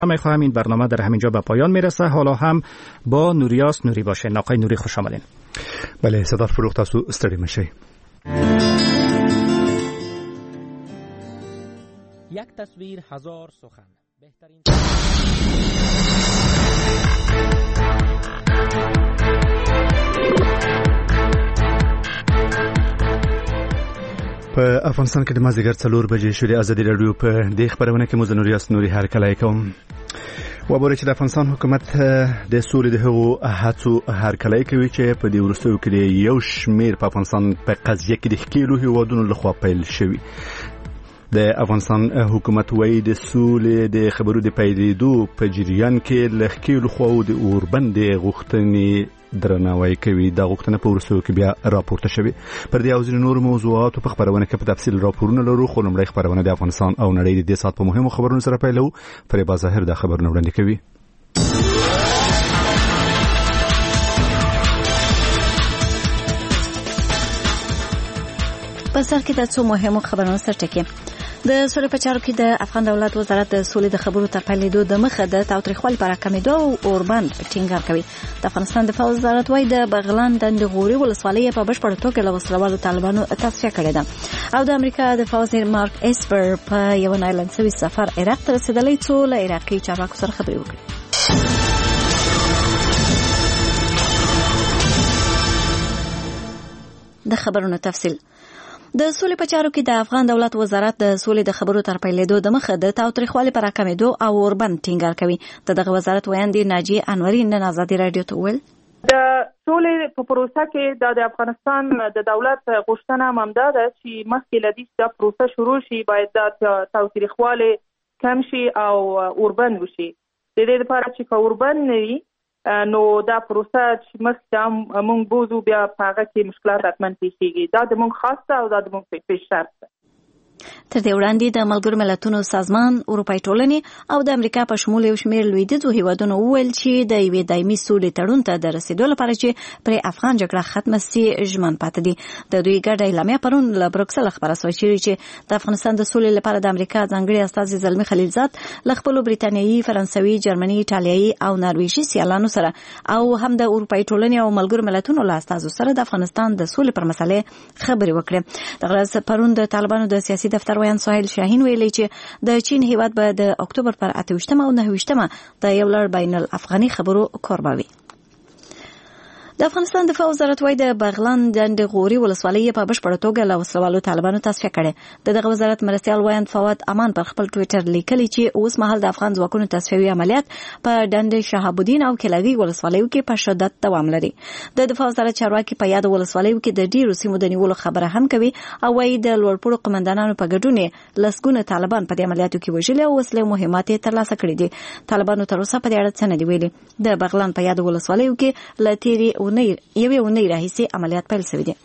می‌خواهم این برنامه در همینجا به پایان میرسه. حالا هم با نوریاس نوری باشین. آقای نوری خوش آمدین. بله صدا فروغ، تاسو ستړي مشئ. یک تصویر هزار سخن. بهترین په افغانستان کې د مازدیګر 4 بجې شولې ازادي راډیو په دې خبرونه کې مو نوریاس نوري هرکلی کوم. وبوري چې د افغانستان حکومت د سولې د هغو هڅو هرکلی کوي چې په دې وروستیو کې یو شمیر په افغانستان په قضیه کې د ښکېلو هیوادونو لخوا پیل شوی. د افغانستان حکومت وایي د سولې د خبرو د پیلېدو په جریان کې له ښکېلو خواو د اوربند غوښتنې درناوی کوي. دا غوښتنه په وروستیو کې بیا راپورته شوې. پر دې او ځینو نورو موضوعاتو په خبرونه کې په تفصیل راپورونه لرو، خو لومړی خبرونه د افغانستان او نړۍ د دې ساعت په مهمو خبرونو سره پیلو. فریبا ظاهر دا خبرونه وړاندې کوي. په سر کې د څو مهمو خبرونو سره ټکی. د سولې په چارو کې د افغان دولت وزارت د سولې د خبرو تر پیلېدو د مخه د تاوتریخوالي پر کمېدو او اوربند ټینګار کوي. د افغانستان د فوز وزارت وايي د بغلان د غوري ولسوالۍ په بشپړ توګه له وسلوالو طالبانو تصفیه کړې ده. او د امریکا د فوز مارک اسپر په یو نایلندسوي سفر عراق ته رسیدلی، څو له عراقي چارواکو سره خبرې وکړي. د خبرونو تفصیل. د سولې په چارو کې د افغان دولت وزارت د سولې د خبرو تر پیلېدو د مخه د تاوتریخوالي پر کمېدو او اوربند ټینګار کوي. دغه وزارت ویاندې ناجیه انوري نن ازادي راډیو ته وویل د سولې په پروسه کې د افغانستان د دولت غوښتنه همدا ده چې مخکې له دې چې دا پروسه شروع شي باید د تاوتریخوالي کم شي او اوربند وشي. د دې لپاره چې اوربند نه وي نو دا پروسه چې مخکې موږ بوزو بیا په هغه کې مشکلات حتما پیښیږي. دا د موږ خاصه او دا د موږ پیش شرط ده. تر دې وړاندې د ملګرو ملتونو سازمان، اروپای ټولنې او د امریکا په شمول یو شمېر لویدیځو هیوادونو وویل چې د یوې دایمي سولې تړون ته د رسیدو لپاره چې پرې افغان جګړه ختمه سي ژمن پاتې دي. د دوی ګډه اعلامیه پرون له بروکسل خبره شوې چې د افغانستان د سولې لپاره د امریکا ځانګړي استازي زلمي خلیلزاد له خپلو بریتانیایي، فرانسوي، جرمني، ایټالیایي او نرویجي سیالانو سره او هم د اروپای ټولنې او ملګرو ملتونو له استازو سره د افغانستان د سولې پر مسلې خبرې وکړې. دغه ورځ پرون د طالبانو د سیاسي دفتر ویان سهیل شاهین ویلي چې د چین هیواد به د اکتوبر پر 28 او 29 د یو لړ بین الافغاني خبرو کوربه وي. د افغانستان دفاع وزارت وايي د بغلان د غوري ولسوالۍ په بشپړ توګه له وسلوالو طالبانو تصفیه کړي. دغه وزارت مرستيال ویاند فواد امان پر خپل ټوئیټر لیکلي چې اوس مهال د افغان ځواکونو تصفیوي عملیات په ډند شهاب الدین او کلاوي ولسوالیو کې په شدت دوام لري. د دفاع وزارت چارواکي په یاد ولسوالیو کې د ډیرو سیمو د نیولو خبره هم کوي او وايي د لوړپوړو قومندانانو په ګډون لسګونه طالبان په دې عملیاتو کې وژلي او وسلې مهمات ترلاسه کړي دي. طالبانو تر اوسه په دې اړه څه نه دی ویلي. د بغلان په یاد ولسوالیو کې لتيري یوې اونۍ راهیسې عملیات پیل شوي دي.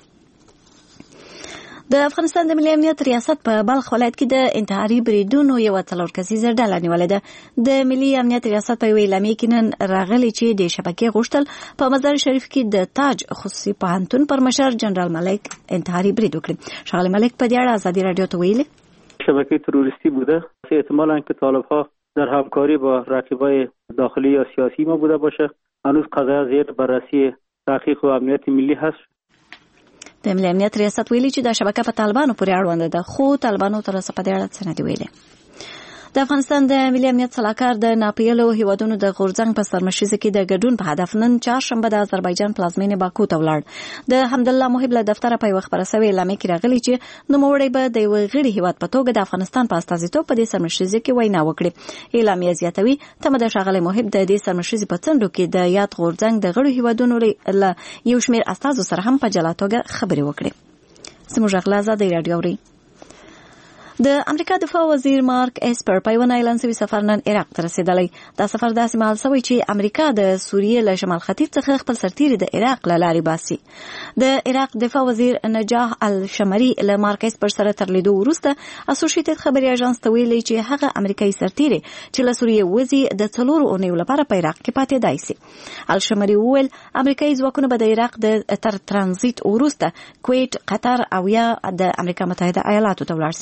د افغانستان د ملي امنیت ریاست په بلخ ولایت کې د انتحاري بریدونو یو 4 کسیزه ډله نیولې ده. د ملي امنیت ریاست په یوې اعلامیه کې نن راغلي چې د شبکې غوښتل په مزار شریف کې د تاج خصوصي پوهنتون پر مشر جنرال ملک انتحاري برید وکړي. شغله ملک په دې اړه ازادي رادیو ته ویلي شبکه تروریستی بوده. احتمالاً که طالب‌ها در همکاری با رقیبای داخلی یا سیاسی ما بوده باشه. هنوز قضیه زیر بررسی تحقیق و امنیت ملی هست. د ملي امنیت ریاست ویلي چې دا شبکه په طالبانو پورې اړوند ده، خو طالبانو تر اوسه په دې اړه څه نه دی ویلي. د افغانستان د ملي امنیت صلاحکار د ناپیلو هیوادونو د غورځنګ په سرمشریزه کې د ګډون په هدف نن چهارشنبه د آذربایجان پلازمینې باکو ته ولاړ. د حمدالله محب له دفتره په یو خبره شوې اعلامیه کې راغلي چې نوموړی به د یو غړي هیواد په توګه د افغانستان په استازیتوب په دې سرمشریزه کې وینا وکړي. اعلامیه زیاتوي تمه د ښاغلي محب د دې سرمشریزې په څنډو کې د یاد غورځنګ د غړو هیوادونو له یو شمېر استازو سره هم په جلا توګه خبرې وکړي. زموږ غلا ازادي راډیو اوري. د امریکا دفاع وزیر مارک اسپر په یو نایلندسوي سفر نن عراق ته رسیدلی. دا سفر داسې مهال شوی چې امریکا د سوریې له شمال ختیځ څخه خپل سرتیري د عراق له لارې باسي. د عراق دفاع وزیر نجاح الشمري له مارک اسپر سره تر لیدو وروسته اسوسییټډ خبري اژانس ته ویلي چې هغه امریکایي سرتیري چې له سوریې وځي د 4 اونیو لپاره په عراق کې پاتې دی سي. الشمري وویل امریکایي ځواکونه به د عراق د تر ترانزیت وروسته کویت، قطر او یا د امریکا متحده ایالاتو ته ولاړ سي.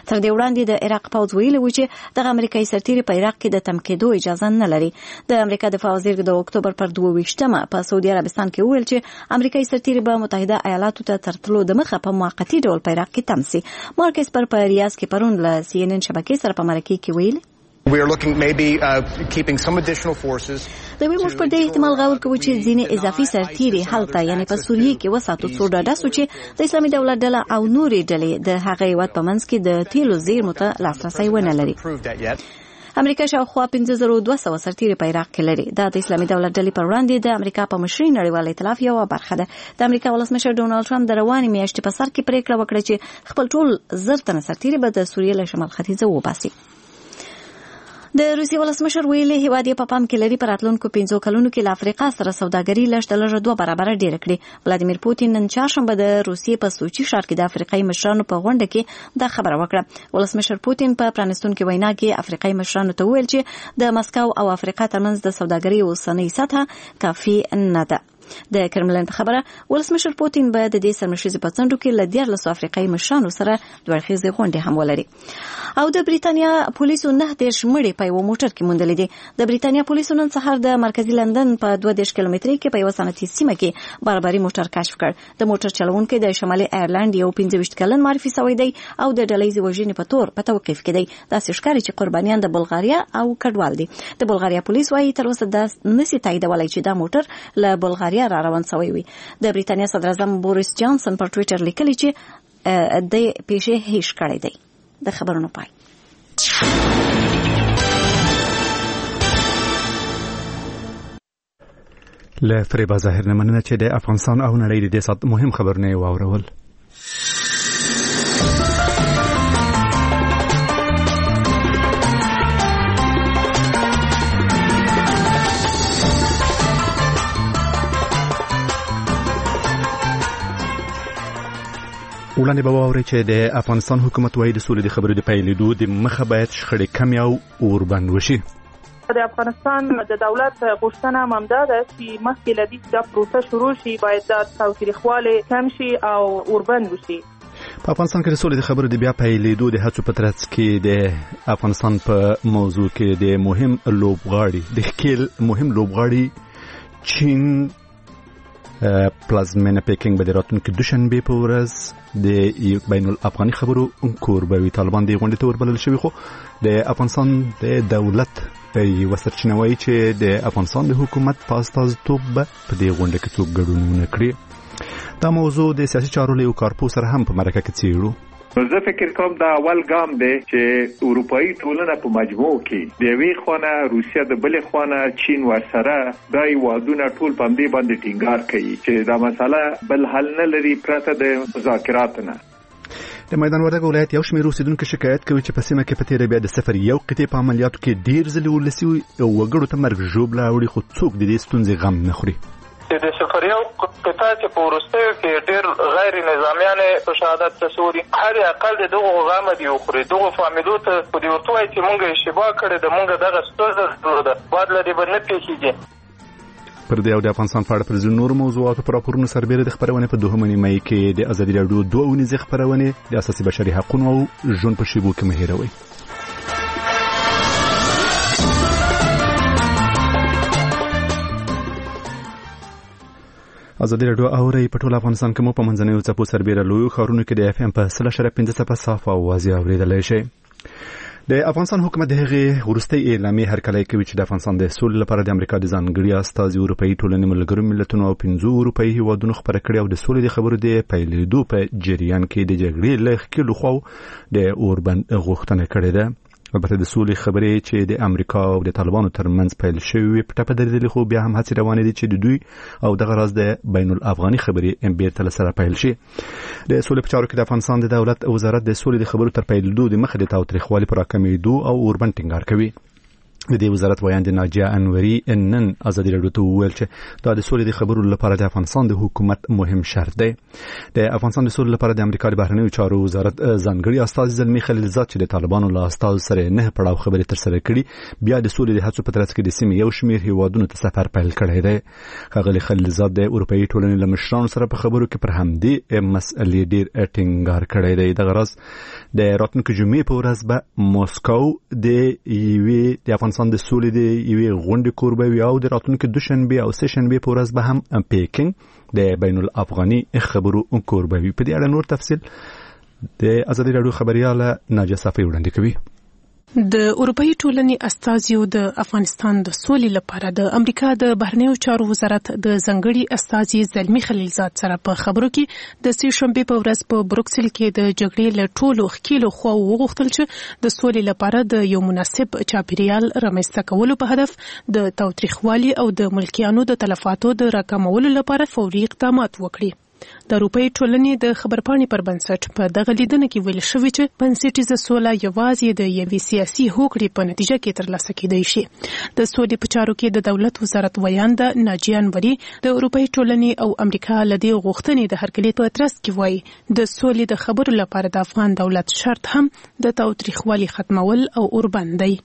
تر دې وړاندې د عراق پوځ ویلي و چې د امریکایي سرتیري په عراق کې د تم کېدو اجازه نه لري. د امریکا دفاع وزیر د اکتوبر پر 22مه په سعودي عربستان کې ویل چې امریکایي سرتیري به متحده ایالاتو ته ترتلو د مخه په موقتی ډول په عراق کې تم سي. مارکس په ریاض کې پرون له CNN شبکې سره په مرکه کې ویل We are looking maybe keeping some additional forces. د موږ پر دې احتمال غور کوو چې ځینې اضافي سرتیري هلته یعنی په سوریه کې وساتو څو ډډه سو چې د اسلامي دولت ډله او نورې ډلې د هغه هیواد په منځ کې د تیلو زیرمو ته لاسرسی ونه لري. امریکا شاوخوا 5200 سرتیري په عراق کې لري. دا د اسلامي دولت ډلې پر وړاندې د امریکا په مشرۍ نړیوال ائتلاف یو برخه ده. د امریکا ولسمشر ډونالد ټرمپ د روانې میاشتې په سر کې پریکړه وکړه چې خپل ټول 1000 تنه سرتیري به د سوریې له شمال ختیځه وباسي. د روسیې ولسمشر ویلي هیواد یې په پام کې لري په راتلونکو 5 کلونو کې له افریقا سره سوداګري لږ 2 برابره ډیره کړي. ولادیمیر پوتین نن چهارشنبه د روسیې په سوچي ښار کې د افریقایي مشرانو په غونډه کې دا خبره وکړه. ولسمشر پوتین په پرانستونکو وینا کې افریقایي مشرانو ته ویل چې د مسکو او افریقا ترمنځ د سوداګري اوسنۍ سطح کافي نه ده. د کرملین په خبره ولسمشر پوتین به د دې سرمشيزي په څنډو کې له 14 افریقایي مشرانو سره دوړخیزه غونډه هم ولري. او د بریتانیا پولیسو 9 مړي په یو موټر کې موندل دي. د بریتانیا پولیسو نن سهار د مرکزی لندن په 2 کیلومتري کې په یو صنعتي سیمه کې برابري موټر کشف کړ. د موټر چلوونکی د شمالي ایرلند یو 15 کلن معرفي شوی دی او د ډلهیزې وژنې په تور په توقيف کې دی. دا ښکاري چې قربانیان د بلغاریا او کډوال دي. د بلغاریا پولیس وايي تر اوسه د نسی تاییدولای چې دا موټر له بلغاریا را روان شوی وي. د بریتانیا صدر اعظم بوریس جانسن پر ټوئیټر لیکلی چې د پیښې هیڅ کړی دی. د خبرونو پای. له فریبا ظاهر نه مننه چې د افغانستان او نړۍ د دې سات مهم خبرونه واورول. وړاندې به واورئ چې د افغانستان حکومت وايي د سولې د خبرو د پیلېدو د مخه باید شخړې کمې او اوربند وشي. د افغانستان د دولت غوښتنه همدا ده چې مخکې له دې چې پروسه شروع شي باید د تاوتریخوالی کم شي او اوربند وشي. په افغانستان کې د سولې د خبرو د بیا پیلېدو د هڅو په ترڅ کې د افغانستان په موضوع کې د مهم لوبغاړي چین پلازمینه پیکینګ به د راتلونکي دوشنبه په ورځ د بین الافغاني خبرو کوربوي طالبان د غونډې ته وربلل شوي. خو د افغانستان د دولت یو سرچینه وایي چې د افغانستان د حکومت په استازیتوب به په دې غونډه کې څوک ګډون ونه کړي. دا موضوع د سیاسي چارو له یو کارپوه سره هم په مرکه کې څېړو. زه فکر کوم دا اول ګام دی چې اروپאי ټولنه په مجموع کې د یوې خونه روسیا د بلې خونه چین ورسره دا وادونه ټول په دې باندې ټینګار کوي چې دا مسله بل حل نه لري پرته د مذاکراتو نه. د میدان وردګ ولایت یو شمېر اوسیدونکو شکایت کوي چې په سیمه کې په تیره بیا د سفر یو قطعې په عملیاتو کې ډیر ځلې ولسي وګړو ته مرګ ژوبله اوړي خو څوک د دې ستونزې غم نه خوري. د سفریو قطعه چې په وروستیو کې ډېر غیر نظامیانې په شهادت رسولي هر اقل د دغو غامه دي وخوري. دغو فامیلو ته په دې ورته وایي چې مونږ اشتباه کړې ده، مونږ دغه ستونزه درلوده، بعد له دې به نه پېښېږي. پر دې او د افغانستان په اړه پر ځینو نورو موضوعاتو په راپورونو سربېره د خپرونې په 2 مې کې د ازادي راډیو 2 اونیزې خپرونې د اساسي بشري حقوقو او ژوند په شیبو کې مه هېروئ. ازادي راډیو اوري په ټول افغانستان کې مو په منځنیو څپو سربېره لویو ښارونو کې د اف ام په 0.5 صاف اواز اوریدلای شي. د افغانستان حکومت د هغې وروستۍ اعلامیې هرکلی کوي چې د افغانستان د سولې لپاره د امریکا د ځانګړي استازي اروپایي ټولنې ملګرو ملتونو او 5 اروپایي هیوادونو خبره کړې او د سولې د خبرو د پیلېدو په جریان کې د جګړې له ښکېلو خواو د اوربند غوښتنه کړې ده. البته د سولې خبرې چې د امریکا او د طالبانو ترمنځ پیل شوې په ټپه درېدلې، خو بیا هم هڅې روانې دي چې د دوی او دغه راز د بین الافغاني خبرې بیرته له سره پیل شي. د سولې په چارو کې د افغانستان د دولت وزارت د سولې د خبرو تر پیلېدو د مخه د تاوتریخوالي پر راکمېدو او اوربند ټینګار کوي. د دې وزارت ویاند ناجیه انوري نن ازادي راډیو ته وویل چې دا د سولې د خبرو لپاره د افغانستان د حکومت مهم شرط دی. د افغانستان د سولې لپاره د امریکا د بهرنیو چارو وزارت ځانګړي استازي زلمي خلیلزاد چې د طالبانو له استازو سره نه پړاو خبرې ترسره کړي بیا د سولې د هڅو په ترڅ کې د سیمې یو شمېر هیوادونو ته سفر پیل کړی دی. ښاغلي خلیلزاد د اروپایي ټولنې له مشرانو سره په خبرو کې پر همدې مسئلې ډېر ټینګار کړی دی. دغه راز د راتلونکي جمعې په ورځ به موسکو د افغانستان د سولې د یوې غونډې کوربه وي او د راتلونکي دوشنبه او سهشنبه په ورځ به هم پیکینګ د بین الافغاني خبرو کوربه وي. په دې اړه نور تفصیل د ازادي راډیو خبرياله ناجیه صافي وړاندې کوي. د اروپایي ټولنې استازیو د افغانستان د سولې لپاره د امریکا د بهرنیو چارو وزارت د ځانګړي استازي زلمي خلیلزاد سره په خبرو کې د سې شنبې په ورځ په بروکسل کې د جګړې له ټولو ښکیلو خواو وغوښتل چې د سولې لپاره د یو مناسب چاپیریال رامنځته کولو په هدف د تاوتریخوالي او د ملکیانو د تلفاتو د راکمولو لپاره فوري اقدامات وکړي. د اروپایي ټولنې د خبرپاڼې پر بنسټ په دغه لیدنه کې ویل شوی چې بنسټیزه سوله یوازې د یوې سیاسي هوکړې په نتیجه کې ترلاسه کېدای شي. د سولې په چارو کې د دولت وزارت ویاند ناجیه انوري د اروپایي ټولنې او امریکا له دې غوښتنې د هرکلي په ترڅ کې وایي د سولې د خبرو لپاره د افغان دولت شرط هم د تاوتریخوالي ختمول او اوربند دی.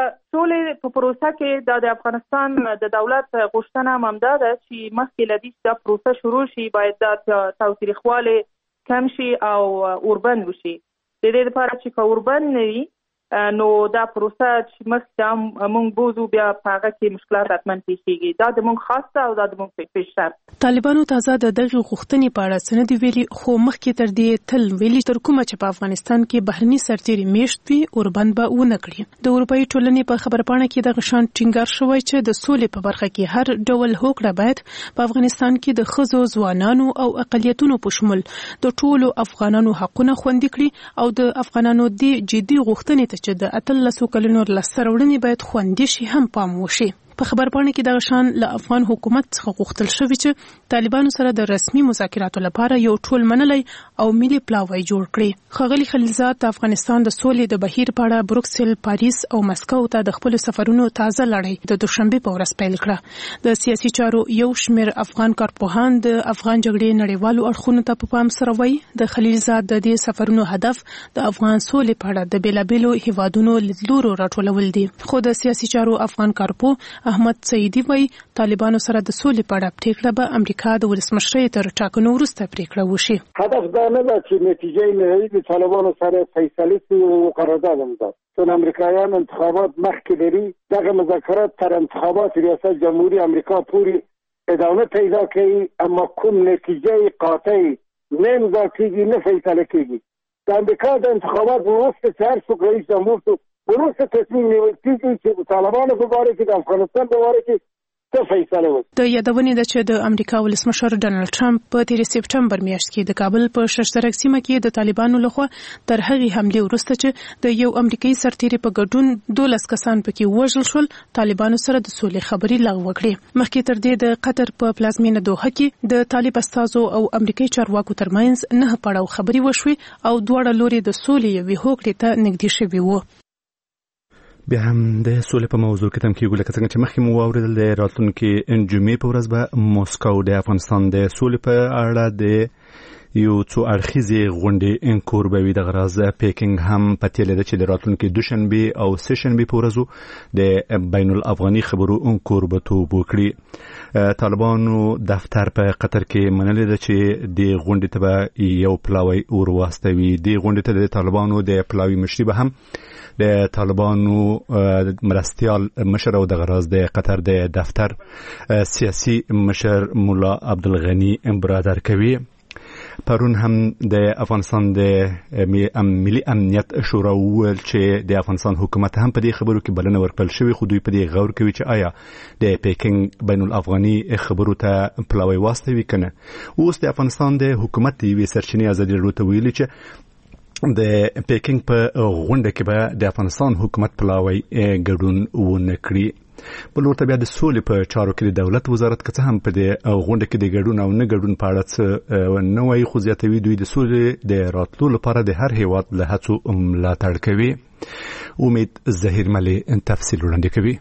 سولې په پروسه کې د افغانستان د دولت غوښتنه همدا ده چې مخکې له دې چې دا پروسه شروع شي باید د تاوتریخوالي کم شي او اوربند وشي. د دې لپاره چې که اوربند نه وي نو دا پروسه چې مخکې موږ بوزو بیا په هغه کې مشکلات حتما پیښیږي. دا د موږ خاصه او دا د موږ په شرط. طالبانو تازه د دغه غوښتنې په اړه سند ویلي خو مخکې تر دې تل ویلي تر کومه چې په افغانستان کې بهرني سرتیري میشت وي اوربند به ونه کړي. د اروپایي ټولنې په خبرپاڼه کې دغه شان ټینګار شوی چې د سولې په برخه کې هر ډول هوکړه باید په افغانستان کې د ښځو، ځوانانو او اقلیتونو په شمول د ټولو افغانانو حقونه خوندي کړي او د افغانانو د جدي غوښتنې ته چې د 18 کلونو لاسته راوړنې باید خوندي شي هم پام وشي. په خبرپاڼه کې دغه شان له افغان حکومت څخه غوښتل شوی چې طالبانو سره د رسمي مذاکراتو لپاره یو ټول منلي او ملي پلاوی جوړ کړي. ښاغلي خلیلزاد د افغانستان د سولې د بهیر په اړه بروکسل، پاریس او مسکو ته د خپل سفرونو تازه لړۍ د دوشنبه په ورځ پیل کړه. د سیاسي چارو یو شمېر افغان کارپوهان د افغان جګړې نړیوالو اړخونو ته په پام سره وایي د خلیلزاد د دې سفرونو هدف د افغان سولې په اړه د بیلابیلو هیوادونو لیدلورو راټولول دي. خو د سیاسي چارو افغان کارپو احمد سعیدی وایي طالبانو سره د سولې په اړه پریکړه به امریکا د ولسمشرۍ تر ټاکنو وروسته پریکړه وشي. هدف دا نه ده چې نتیجه نهایی د طالبانو سره فیصله شي او قرارداد امضا. چون امریکایان انتخابات مخکې لري، دغه مذاکرات تر انتخابات ریاست جمهوری امریکا پورې ادامه پیدا کوي، اما کوم نتیجه قاطع نه امضا کیږي نه فیصله کیږي. د امریکا د انتخابات وروسته چې هر څوک رئیس جمهور شو وروسته تصمیم نیول کیږي چې د طالبانو په باره کې د افغانستان په باره کې څه فیصله وکړي. د یادونې ده چې د امریکا ولسمشر ډانلډ ټرمپ په 13 سپټمبر میاشت کې د کابل په ششترک سیمه کې د طالبانو لخوا تر هغې حملې وروسته چې د یو امریکایي سرتیري په ګډون 12 کسان پکې وژل شول طالبانو سره د سولې خبرې لغوه کړې. مخکې تر دې د قطر په پلازمینه دوحه کې د طالب استازو او امریکایي چارواکو ترمنځ نه پړاو خبرې وشوي او دواړه لوري د سولې یوې هوکړې ته نږدې شوي وو. بیا هم د سولې په موضوع کې تم کېږو لکه څنګه چې مخکې مو واورېدل د راتلونکي جمعې په ورځ به موسکو د افغانستان د سولې په اړه د یو څو اړخیزې غونډې کوربه وي. دغه راز پیکینګ هم پتې لري چې د راتلونکي دوشنبه او سهشنبه په ورځو د بین الافغاني خبرو کوربتوب وکړي. طالبانو دفتر په قطر کې منلې ده چې د غونډې ته به یو پلاوی ورواستوي. د غونډې ته د طالبانو د پلاوی مشري به هم د طالبانو مرستیال مشر او د غراز د قطر د دفتر سیاسي مشر مولا عبدالغنی برادر کوي. پرون هم د افغانستان د ملي امنیت شورا وویل چې د افغانستان حکومت هم په دې خبرو کې بلنه ورکړل شوې، خو دوی په دې غور کوي چې آیا د پیکینګ بین الافغاني خبرو ته پلاوی واستوي کنه. اوس د افغانستان د حکومت یوې سرچینې ازادي راډیو ته ویلي چې د پیکینګ په غونډه کې به د افغانستان حکومت پلاوی ګډون ونه کړي. بل ورته بیا د سولې په چارو کې د دولت وزارت که څه هم په دې غونډه کې د ګډون او نه ګډون په اړه څه نه وایي، خو زیاتوي دوی د سولې د راتلو لپاره د هر هیواد له هڅو ملاتړ کوي. امید ظهیرملي تفصیل وړاندې کوي.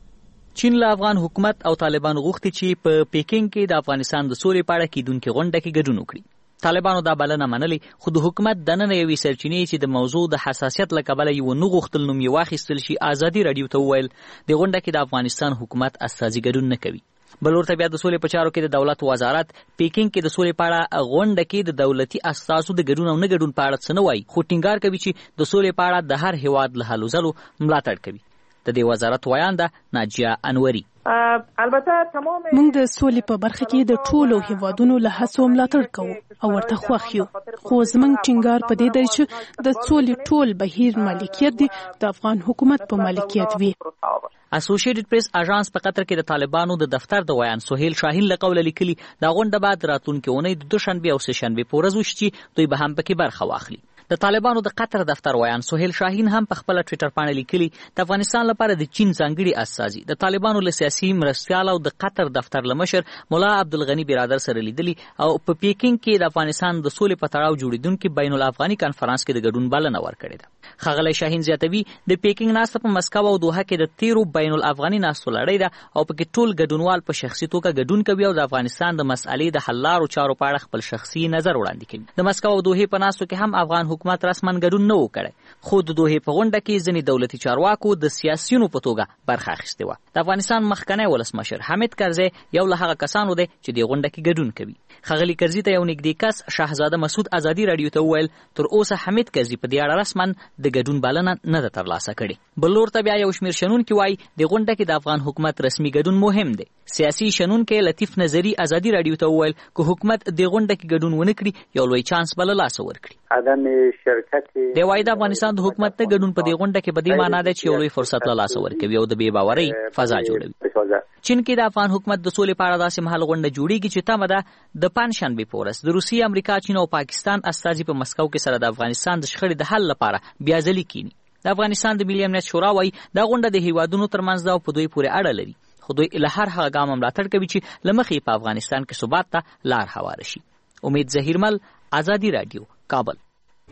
چین له افغان حکومت او طالبانو غوښتي چې په پیکینګ کې د افغانستان د سولې په اړه کیدونکې غونډه کې ګډون وکړي. طالبانو دا بلنه منلې، خو د حکومت دننه یوې سرچینې چې د موضوع د حساسیت له کبله یې ونه غوښتل نوم یې واخیستل شي، ازادي راډیو ته وویل د غونډه کې د افغانستان حکومت استازي ګډون نه کوي. بل ورته بیا د سولې په چارو کې د دولت وزارت پیکینګ کې د سولې په اړه غونډه کې د دولتي اساسو د ګډون او نه ګډون په اړه څه نه وایي، خو ټینګار کوي چې د سولې په اړه د هر هیواد له هلو ځلو ملاتړ کوي. د دې وزارت ویانده ناجیه انوري: البته تمام موږ د سولې په برخه کې د ټولو هیوادونو له هڅو ملاتړ کوو او ورته خوښ یو، خو زموږ ټینګار په دې دی چې د سولې ټول بهیر مالکیت دی د افغان حکومت په مالکیت وي. اسوسییټډ پریس اژانس په قطر کې د طالبانو د دفتر د ویان سهیل شاهین له قوله لیکلي دا غونډه بعد راتلونکي اونۍ د دوشنبه او سهشنبه په ورځ وشي چې دوی به هم پکې برخه واخلي. د طالبانو د قطر دفتر ویان سهیل شاهین هم په خپل ټوئیټر باندې لیکلي د افغانستان لپاره د چین ځانګړي استازي د طالبانو له سیاسي مرستیال او د قطر دفتر لمشر مولا عبدالغنی برادر سره لیدلي او په پیکینګ کې د افغانستان د سولې په تړاو جوړیدونکو بین الافغاني کانفرنس کې د ګډون بلنه ورکړې ده. ښاغلی شاهین زیاتوي د پیکینګ ناسته په مسکو او دوحه کې د 13 بین الافغاني ناستو لړۍ ده او پکې ټول ګډونوال په شخصي توګه ګډون کوي او د افغانستان د مسالې د حل لارو چارو په اړه خپل شخصي نظر وړاندې کوي. د مسکو او دوحه په ناستو کې هم افغان حکومت رسما ګډون نه وکړي، خو د دوحه په غونډه کې ځینې دولتي چارواکو د سیاسيونو په توګه برخه اخیستې وه. د افغانستان مخکنی ولسمشر حامد کرزی یو له هغه کسانو دی چې د غونډه کې ګډون کوي. ښاغلي کرزي ته یو نږدې کس شهزاده مسعود ازادي راډیو ته وویل تر اوسه حامد کرزي په دې اړه رسما د ګډون بلنه نه ده ترلاسه کړې. بل لور ته بیا یو شمېر شنونکي وایي د غونډه کې د افغان حکومت رسمي ګډون مهم دی. سیاسي شنونکی لطیف نظري ازادي راډیو ته وویل که حکومت د غونډه کې ګډون ونه کړي یو لوی چانس به له لاسه ورکړي. عدم شرکت دی وایي د افغانستان د حکومت ته ګډون په دې غونډه کې په دې معنا ده چې یو لوی فرصت له لاسه ورکوي او د بې باورۍ فضا جوړوي. چین کې د افغان حکومت د سولې په اړه داسې مهال غونډه جوړیږي چې تمه ده د پنجشنبې په ورځ د روسیې، امریکا، چین او پاکستان استازي په مسکو کې سره د افغانستان د شخړې د حل لپاره بیا ځلې کینی. د افغانستان د ملي امنیت شورا وایي دا غونډه د هیوادونو ترمنځ ده او په دوی پورې اړه لري، خو دوی له هر هغه ګام ملاتړ کوي چې له مخې په افغانستان کې ثبات ته لار هواره شي. امید ظهیرمل، ازادي راډیو، کابل.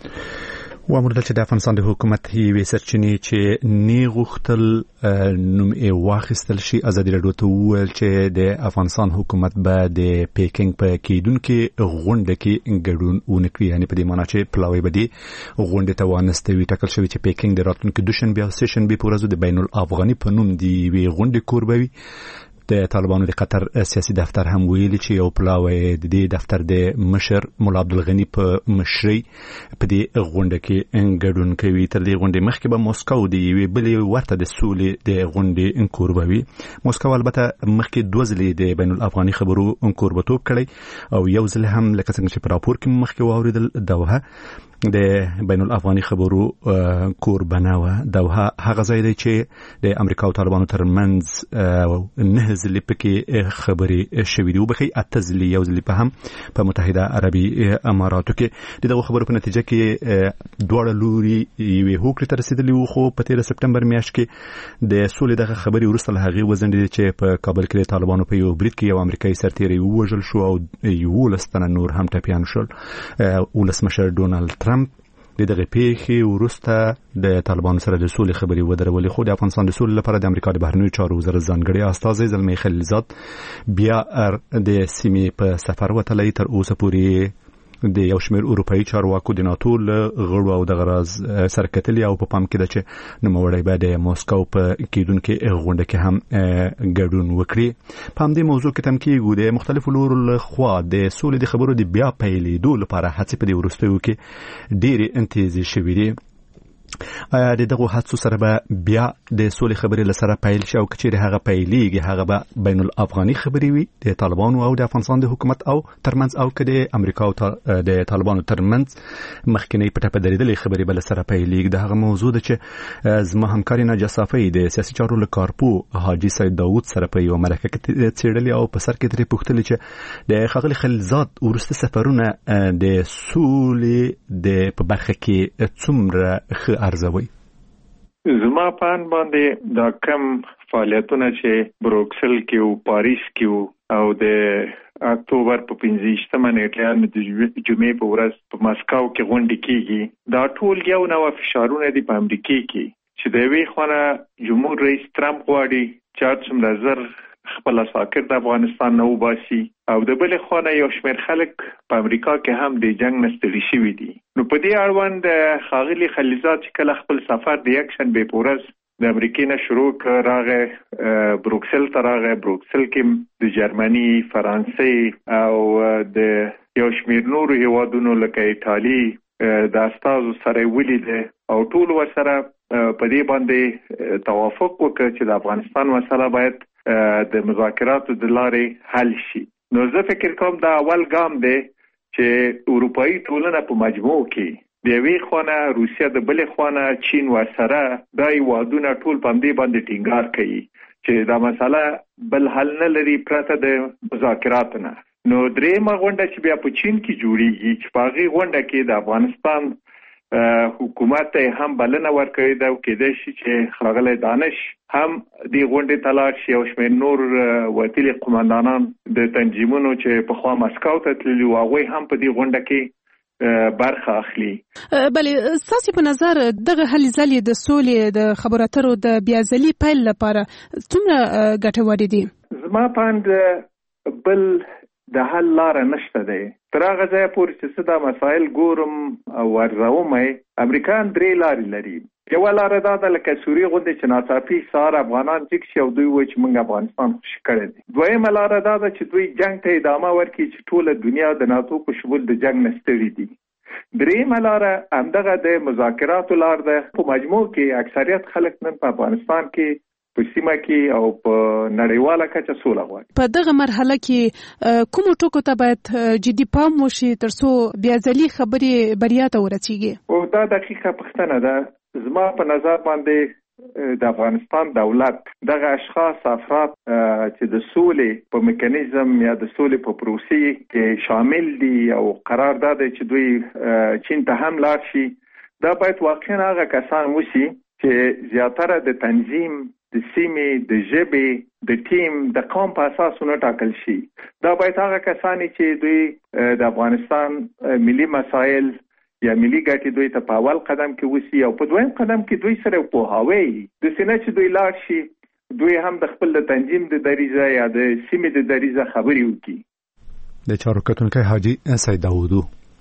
وامردل چې د افغانستان د حکومت یوې سرچینې چې نه غوښتل نوم یې واخیستل شي، ازادي راډیو ته وویل چې د افغانستان حکومت به د پیکینګ په کیدونکې غونډه کې ګډون ونه کړي، یعنې په دې معنا چې پلاوی به دې غونډې ته وانستوي. ټاکل شوي چې پیکینګ د راتلونکي دوشنبه او سهشنبه په ورځو د بین الافغاني په نوم د یوې غونډې کوربه وي. د طالبانو د قطر سیاسي دفتر هم ویلي چې یو پلاوی د دې دفتر د مشر مولا عبدالغنی په مشرۍ په دې غونډه کې ګډون کوي. تر دې غونډې مخکې به موسکو د یوې بلې ورته د سولې د غونډې کوربه وي. موسکو البته مخکې 2 ځلې د بین الافغاني خبرو کوربتوب کړی او یو ځل هم لکه څنګه چې په راپور کې مخکې واوریدل دوحه د بین الافغاني خبرو کوربنه وه. دوحه هغه ځای دی چې د امریکا او طالبانو ترمنځ 9 ځلې پکې خبرې شوې دي، وبخښئ 8 ځلې، یو ځلې په هم په متحده عربي اماراتو کې. د دغو خبرو په نتیجه کې دواړه لوري یوې هوکړې ته رسېدلي وو، خو په 13 سپټمبر میاشت کې د سولې دغه خبرې وروسته له هغې وځنډېدې چې په کابل کې د طالبانو په یو برید کې یو امریکایي سرتیری ووژل شو او 11 تنه نور هم ټپیان شول. ولسمشر ډونالډ ټرمپ د دغه پیښې وروسته د طالبانو سره د سولې خبرې ودرولې، خو د افغانستان د سولې لپاره د امریکا د بهرنیو چارو وزارت ځانګړی استازی زلمی خلیلزاد بیا د سیمې په سفر وتلی. تر اوسه پورې د یو شمېر اروپایي چارواکو د ناتو له غړو او دغه راز سره کتلي او په پام کې ده چې نوموړی به د موسکو په کیدونکې غونډه کې هم ګډون وکړي. په همدې موضوع کې تم کېږو د مختلفو لورو له خوا د سولې د خبرو د بیا پیلېدو لپاره هڅې په دې وروستیو کې ډېرې انتیزې شوې دي. د دغه حادثو سره به بیا د سولې خبرې لسره پیل شي او کچېره هغه پیلېږي هغه به بین الافغاني خبرې وي د طالبانو او د افغانستان د حکومت او ترمنځ او کده امریکا او د طالبانو ترمنځ مخکنی پټه درېدلې خبرې به لسره پیلېږي د هغه موضوع ده چې زما همکاري ناجا صافی د سیاسي چارو لکارپو حاجی سید داوود سره په یو مرکه کې څېړلې او په سر کې ترې پوښتلې چې د خاغلی خلیلزاد ورسته سفرونه د سولې د په برخه کې څومره ارزوي زما پان باندې دا کم فعالیتونه چې بروکسل کې او پاریس کې او د اکتوبر په 15مه نیټه د جمعې په ورځ په مسکو کې غونډه کیږي دا ټول یو نو فشارونه دي په امریکا کې چې د وی خونه جمهور رئیس ترامپ غواړي چې څومره زر خپل ساکر د افغانستان نو باسي او د بل خونه یو شمېر خلک په امریکا کې هم د جنگ نستړي شوي دي نو په دې اړوند خاغلی خلیلزاد چې کله خپل سفر د یکشن به پورز د امریکا نه شروع راغی بروکسل ته راغی بروکسل کې د جرمني فرانسې او د یو شمېر نورو هیوادونو لکه ایتالیا د استازو سره ولید او ټول وسره په دې باندې توافق وکړ چې د افغانستان مسله باید د مذاکراتو د لارې حل شي نو زه فکر کوم دا اول ګام دی چې اروپאי ټولنه په مجموع کې د وی خونه روسیا د بل خونه چین ورسره دای وادونه ټول پاندې باندې ټینګار کوي چې دا مسله بل حل نه لري پرته د مذاکراتو نه نو درېمه غونډه چې بیا په چین کې جوړیږي چې په هغه غونډه کې د افغانستان حکومت هم بلنه ورکړي دا کېدای شي چې خاغلی دانش هم دی غونډې تلاش شي او شمېر نور وتیلي قومندانان د تنظیمونو چې په خوا مسکو ته تللي هغوی هم په دې غونډه کې برخه اخلي بلې ستاسو په نظر دغه هلې ځلې د سولې د خبرو اترو د بیاځلي پیل لپاره څومره ګټورې دي زما پاند بل د حل لار نشته دی تر هغه ځای پورې چې دا مسایل ګورم او ورزوم امریکایان درې لارې لري یو لار دا ده لکه سوریه غونډه چې ناڅاپي سار افغانان ټیک شي او دوی وایي چې موږ افغانستان خوشي کړی دی دویمه لار دا ده چې دوی جنگ ته ادامه ورکړي چې ټوله دنیا د ناتو په شمول د جنگ نه ستړي دي درېیمه لار همدغه د مذاکراتو لار ده په مجموع کې اکثریت خلک نن په افغانستان کې په سیمه کې او په نړیواله کچه سوله غواړي په دغه مرحله کې کوم ټکو ته باید جدي پام وشي ترڅو بیا ځلې خبرې بریا ته ورسیږي او دا دقیقه پوښتنه ده زما په نظر باندې د افغانستان دولت دغه اشخاص افراد چې د سولې په میکانیزم یا د سولې په پروسې کې شامل دي او قرار داده چې دوی چین ته هم لاړ شي دا باید واقعا هغه کسان وشي چې زیاتره د تنظیم د سیمې د ژبې د ټیم د قوم په اساس نه ټاکل شي دا باید هغه کسان چې دوی د افغانستان ملي مسایل یا ملي ګټې دوی ته په اول قدم کې وسی او په دویم قدم کې دوی سره پوهاوي د سینې چې دوی لاړ شي دوی هم د خپل تنظیم د دریزه یا د سیمې د دریزه خبري وکړي د چارو کتونکو حاجی سید داوود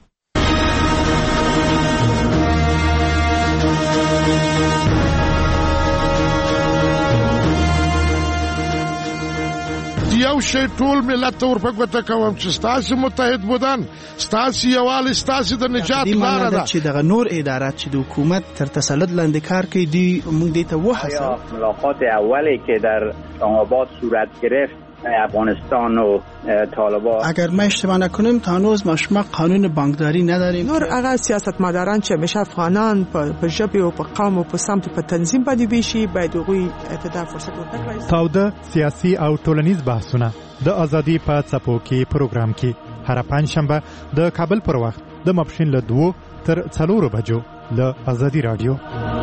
یو شی ټول ملت ته ورپګوته کوم چې ستاسو متحد بودن ستاسو یوال ستاسو د نجات لاره ده چې دغه نور ادارات چې د حکومت تر تسلط لاندې کار کوي دی موږ دې ته وحسن ملاقات اولی که در آباد صورت گرفت افغانستان و طالبان اگر ما اشتباه نکنیم تا هنوز ما قانون بانکداری نداریم نور هغه سیاستمداران چې همیشه افغانان په ژبه او په قوم او په سمت په تنظیم باندې ویشي باید هغوی ته فرصت ورکړي تاوده سیاسي او ټولنیز بحثونه د ازادي په څپو کې پروګرام کې هر پنځشنبه د کابل پر وخت د ماپښین له 2 تر 4 بجو له ازادي رادیو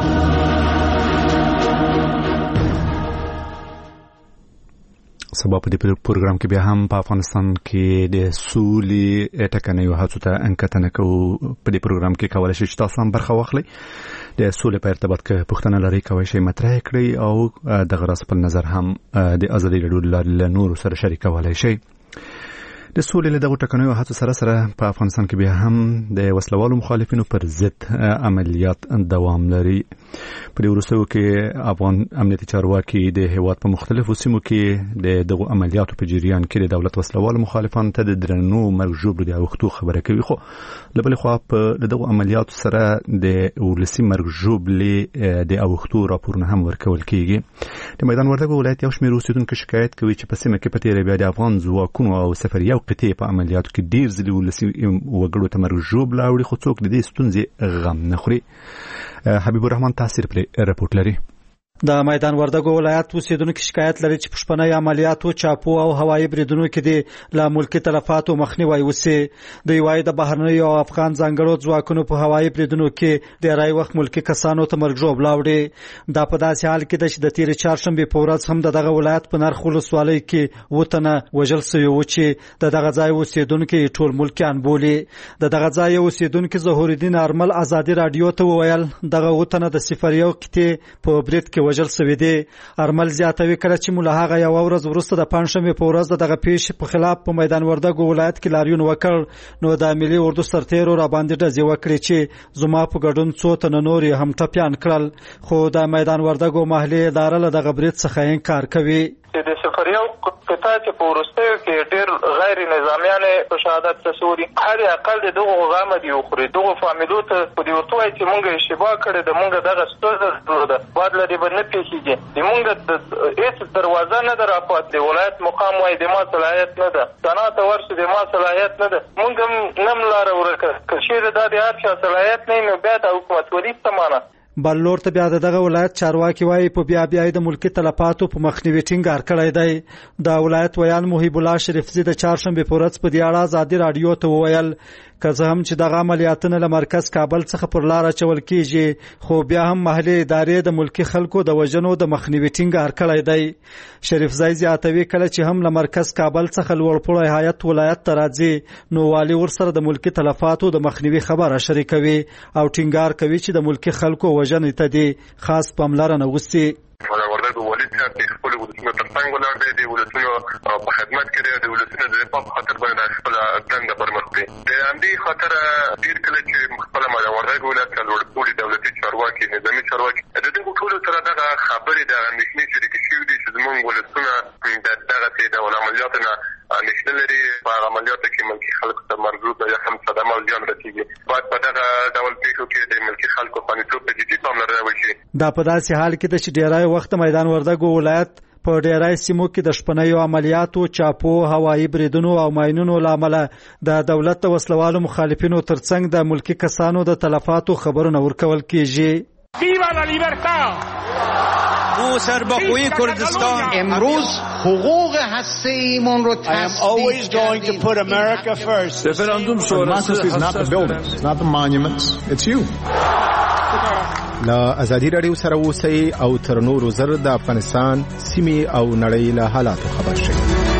سبا په دې پروګرام کې بیا هم په افغانستان کې د سولې ټکنیو هڅو ته انکتنه کوو په دې پروګرام کې کولای شئ چې تاسو هم برخه واخلئ د سولې په ارتباط کې پوښتنه لرئ کوئ شئ مطرح کړئ او د غرض په نظر هم د ازادي رادیو له نورو سره شریکولای شئ د سولې له دغو ټکنیو هڅو سره سره په افغانستان کې بیا هم د وسلوالو مخالفینو پر ضد عملیات دوام لري. په دې وروستیو کې افغان امنیتي چارواکي د هیواد په مختلفو سیمو کې د دغو عملیاتو په جریان کې د دولت وسلوالو مخالفانو ته د درنو مرګ ژوبلو د اوښتو خبره کوي. خو له بلې خوا په دغو عملیاتو سره د ولسي مرګ ژوبلې د اوښتو راپورونه هم ورکول کېږي. د میدان وردګو ولایت یو شمېر اوسېدونکو شکایت کوي چې په سیمه کې په تېره بیا د افغان ځواکونو او صفریو قطعې په عملیاتو کې ډېر ځلې ولسي وګړو ته مرګ ژوبله اوړي، خو څوک د دې ستونزې غم نه خوري. حبیب الرحمن تاثیر پرې رپورټ لري. د میدان وردګو ولایت اوسیدونکو شکایت لري چې پښپنۍ عملیاتو چاپو او هوایي بریدونو کې د لاملکي تلفاتو مخنیوي وسی. د یوای د بهرنۍ او افغان ځانګړو ځواکونو په هوایي بریدونو کې د راي وخت ملکی کسانو ته مرګ ژوبله اوړي. دا په داسې حال کې چې د تیر چهارشنبه په ورځ هم دغه ولایت په نرخ ولسوالۍ کې وطنه وژل شوی و چې دغه ځای اوسیدونکو ټول ملکیان بولي. دغه ځای اوسیدونکو ظهور الدین ارمل ازادي رادیو ته وویل دغه وطنه د صفریو قطعې په برید کې وژل شوی دی. ارمل زیاتوي کله چې مولا هغه یو ورځ وروسته د پنځشنبه په ورځ دغه پیښې په خلاف په میدان وردګو ولایت کې لاریون وکړ، نو د ملي اردو سرتیرو را باندې ډزې وکړې چې زما په ګډون څو تنه نور هم ټپیان کړل. خو د میدان وردګو محلي اداره له دغه برید څخه انکار کوي. د صفریو قطعه چې په وروستیو کې ډېر غیر نظامیان په شهادت رسولي، هر اقل د دغو غامه دي وخوري. دغو فامیلو ته په دې ورته وایي چې مونږ اشتباه کړې ده، مونږ دغه ستونزه ده، بعد له دې به نه پیښېږي. د مونږ هېڅ دروازه نه ده راپاتې. ولایت مقام وایي د ما صلاحیت نه ده، سنا ته ورشو د ما صلاحیت نه ده. مونږ هم نم لاره ورکه که چېرې دا د هر چا صلاحیت نه وي نو بیا د حکومتولي څه معنی. بل لور ته بیا دغه ولایت چارواکي وایي په بیا د ملکی تلفاتو په مخنیوي ټینګار کړی دی. د ولایت ویان محیب الله شریفزي د چهارشنبه په ورځ په دې اړه ازادي رادیو ته وویل که څه هم چې دغه عملیاتونه له مرکز کابل څخه پر لار اچول کیږي، خو بیا هم محلي ادارې د ملکی خلکو د وژنو د مخنیوي ټینګار کړی دی. شریفزي زیاتوي کله چې هم له مرکز کابل څخه لوړپوړی هیات ولایت ته راځي نو والي ورسره د ملکی تلفاتو د مخنیوي خبره شریکوي او ټینګار کوي چې د ملکی خلکو وژنې ته دي خاص پاملرنه وشي. وردګو ولید صاحب د خپل ولسونو ترڅنګ ولاړ دی، د ولسونو په خدمت کې دی، د ولسونو د دفاع په خاطر باندې خپل دنده پرمخ دی. د همدې خاطر ډېر کله چې خپله وردګو ولایت ته لوړپوړي دولتي چارواکي، نظامي چارواکي د دغو ټولو سره دغه خبرې د اندېښنې شریکې شوي دي چې زموږ ولسونه د دغسې ډول عملیاتو نه اندېښنه لري. په هغه عملیاتو کې ملکي خلکو ته مرګ ژوبله یا هم صدمه او زیان رسېږي. باید په دغه ډول پیښو کې د ملکي خلکو خوندیتوب ته جدي پاملرنه وشي. دا په داسې حال کې ده چې ډېری وخت میدان وردګو ولایت په ډېری سیمو کې د شپنیو عملیاتو، چاپو، هوایي بریدونو او ماینونو له امله د دولت د وسلوالو مخالفینو ترڅنګ د ملکي کسانو د تلفاتو خبرونه ورکول کېږي. Viva la libertad! ما سربخوی کردستان امروز حقوق هسته‌ایمون رو I am always going to put America first. Referendum sonrası is not the buildings, it's not the monuments, it's you. لا ازادي رادیو سره اوسئ او تر نورو زر د افغانستان سیمې او نړۍ له حالاتو خبر شئ.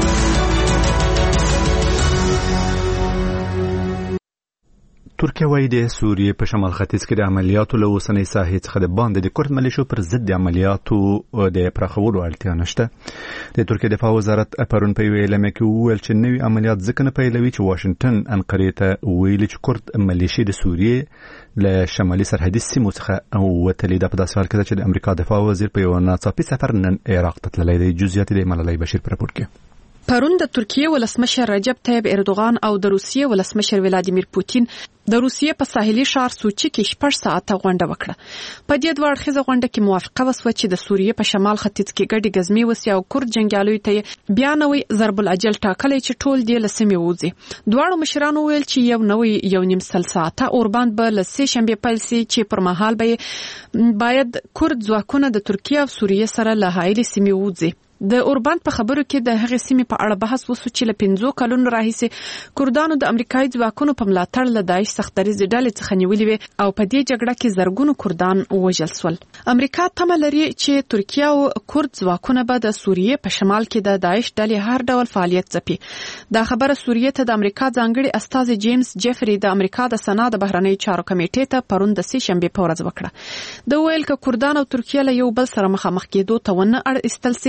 ترکیه وايي د سوریې په شمال ختیځ کې د عملیاتو له اوسنۍ ساحې څخه د باندې د کورد ملیشو پر ضد د عملیاتو د پراخولو اړتیا نشته. د ترکیه دفاع وزارت پرون په یوه اعلامیه کې وویل چې نوي عملیات ځکه نه پیلوي چې واشنګټن انقرې ته ویلي چې کورد ملیشې د سوریې له شمالي سرحدي سیمو څخه وتلي. دا په داسې حال کې ده چې د امریکا دفاع وزیر په یو ناڅاپي سفر نن عراق ته تللی دی. جزئیات د ملالۍ بشیر په راپور کې. پرون د ترکیه ولسمشر رجب طیب اردوغان او د روسیې ولسمشر ولادیمیر پوتین د روسیې په ساحلي ښار سوچي کې 6 ساعته غونډه وکړه. په دې دوه اړخیزه غونډه کې موافقه وسوه چې د سوریې په شمال ختیځ کې ګډي غزمي وسي او کورد جنگیالو ته بیا نوې ضرب الاجل ټاکلې چې ټول دې لسمې وځي. دواړو مشرانو ویل چې یو نیم ساعته اورباند به لسې شنبه پیل سي چې پر مهال به باید کورد ځواکونه د ترکیه او سوریې سره له حایل سیمې وځي. د اورباند په خبرو کې د هغې سیمې په اړه بحث وسو چې له 50 کلونو راهیسې کردانو د امریکایي ځواکونو په ملاتړ له داعش سختدریزې ډلې څخه نیولې وي او په دې جګړه کې زرګونو کردان ووژل شول. امریکا تمه لري چې ترکیه او کورد ځواکونه به د سوریې په شمال کې د داعش ډلې هر ډول فعالیت ځپي. دا خبره سوریې ته د امریکا ځانګړي استازي جیمز جیفری د امریکا د سنا د بهرنۍ چارو کمیټې ته پرون د سې شنبه په ورځ وکړه. د ویل ک کردان او ترکیه له یو بل سره مخامخ کېدو ته ونه اړ استل سي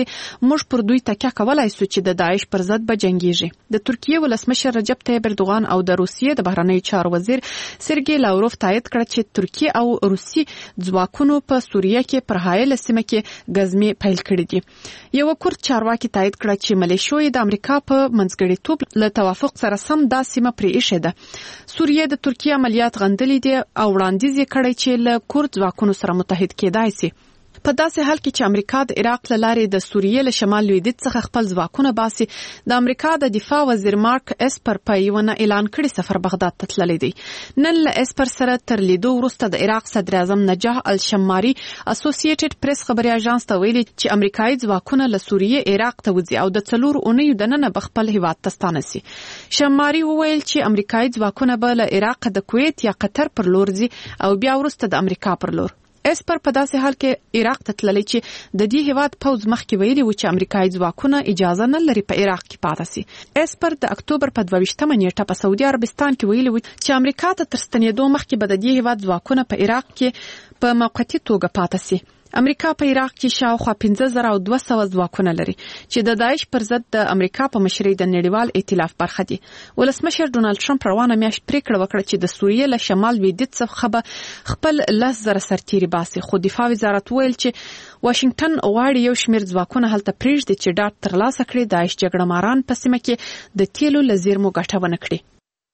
موږ پر دوی تکیه کولای شو چې د داعش پر ضد به جنگیږي. د ترکیه ولسمشر رجب طیب اردوغان او د روسیې د بهرنیو چارو وزیر سرګی لاوروف تایید کړ چې ترکیه او روسي ځواکونو په سوریه کې پر حایل سیمه کې غزمې پیل کړې دي. یو کورد چارواکي تایید کړ چې ملیشوي د امریکا په منځګړیتوب له توافق سره سم دا سیمه پرې ایښې ده. سوریه د ترکیه عملیات غندلې دي او وړاندیز یې کړی چې له کورد ځواکونو سره متحد کېدای شي. په داسې حال کې چې امریکا د عراق له لارې د سوریې له شمال لویدیځ څخه خپل ځواکونه باسي، د امریکا د دفاع وزیر مارک اسپر په یو نه اعلان کړی سفر بغداد ته تللی دی. نن له اسپر سره تر لیدو وروسته د عراق صدر اعظم نجاح الشماري اسوسییټډ پریس خبري اژانس ته ویلي چې امریکایي ځواکونه له سوریې عراق ته وځي او د 4 اونیو دننه بخپل هیواد ته ستانه سي. شماري وویل چې امریکایي ځواکونه به له عراق د کویت یا قطر پر لور ځي او بیا وروسته د امریکا پر لور. اسپر په داسې حال کې عراق ته تللی چې د دې هیواد پوځ مخکې ویلي و چې امریکایي ځواکونه اجازه نه لري په عراق کې پاتې سي. اسپر د اکتوبر په 22مه نیټه په سعودي عربستان کې ویلي و چې امریکا ته تر ستنېدو مخکې به د دې هیواد ځواکونه په عراق کې په موقتي توګه پاتې سي. امریکا په عراق کې شاوخوا 15200 ځواکونه لري چې د داعش پر ضد د امریکا په مشرۍ د نړیوال ائتلاف برخه دي. ولسمشر ډونالد ټرمپ روانه میاشت پریکړه وکړه چې د سوریې له شمال لویدیځ څخه به خپل 10,000 سرتیري باسي، خو دفاع وزارت ویل چې واشنگټن غواړي یو شمېر ځواکونه هلته پرېږدي چې ډاډ ترلاسه کړي داعش جګړه ماران په سیمه کې د تیلو له زیرمو ګټه ونه کړي.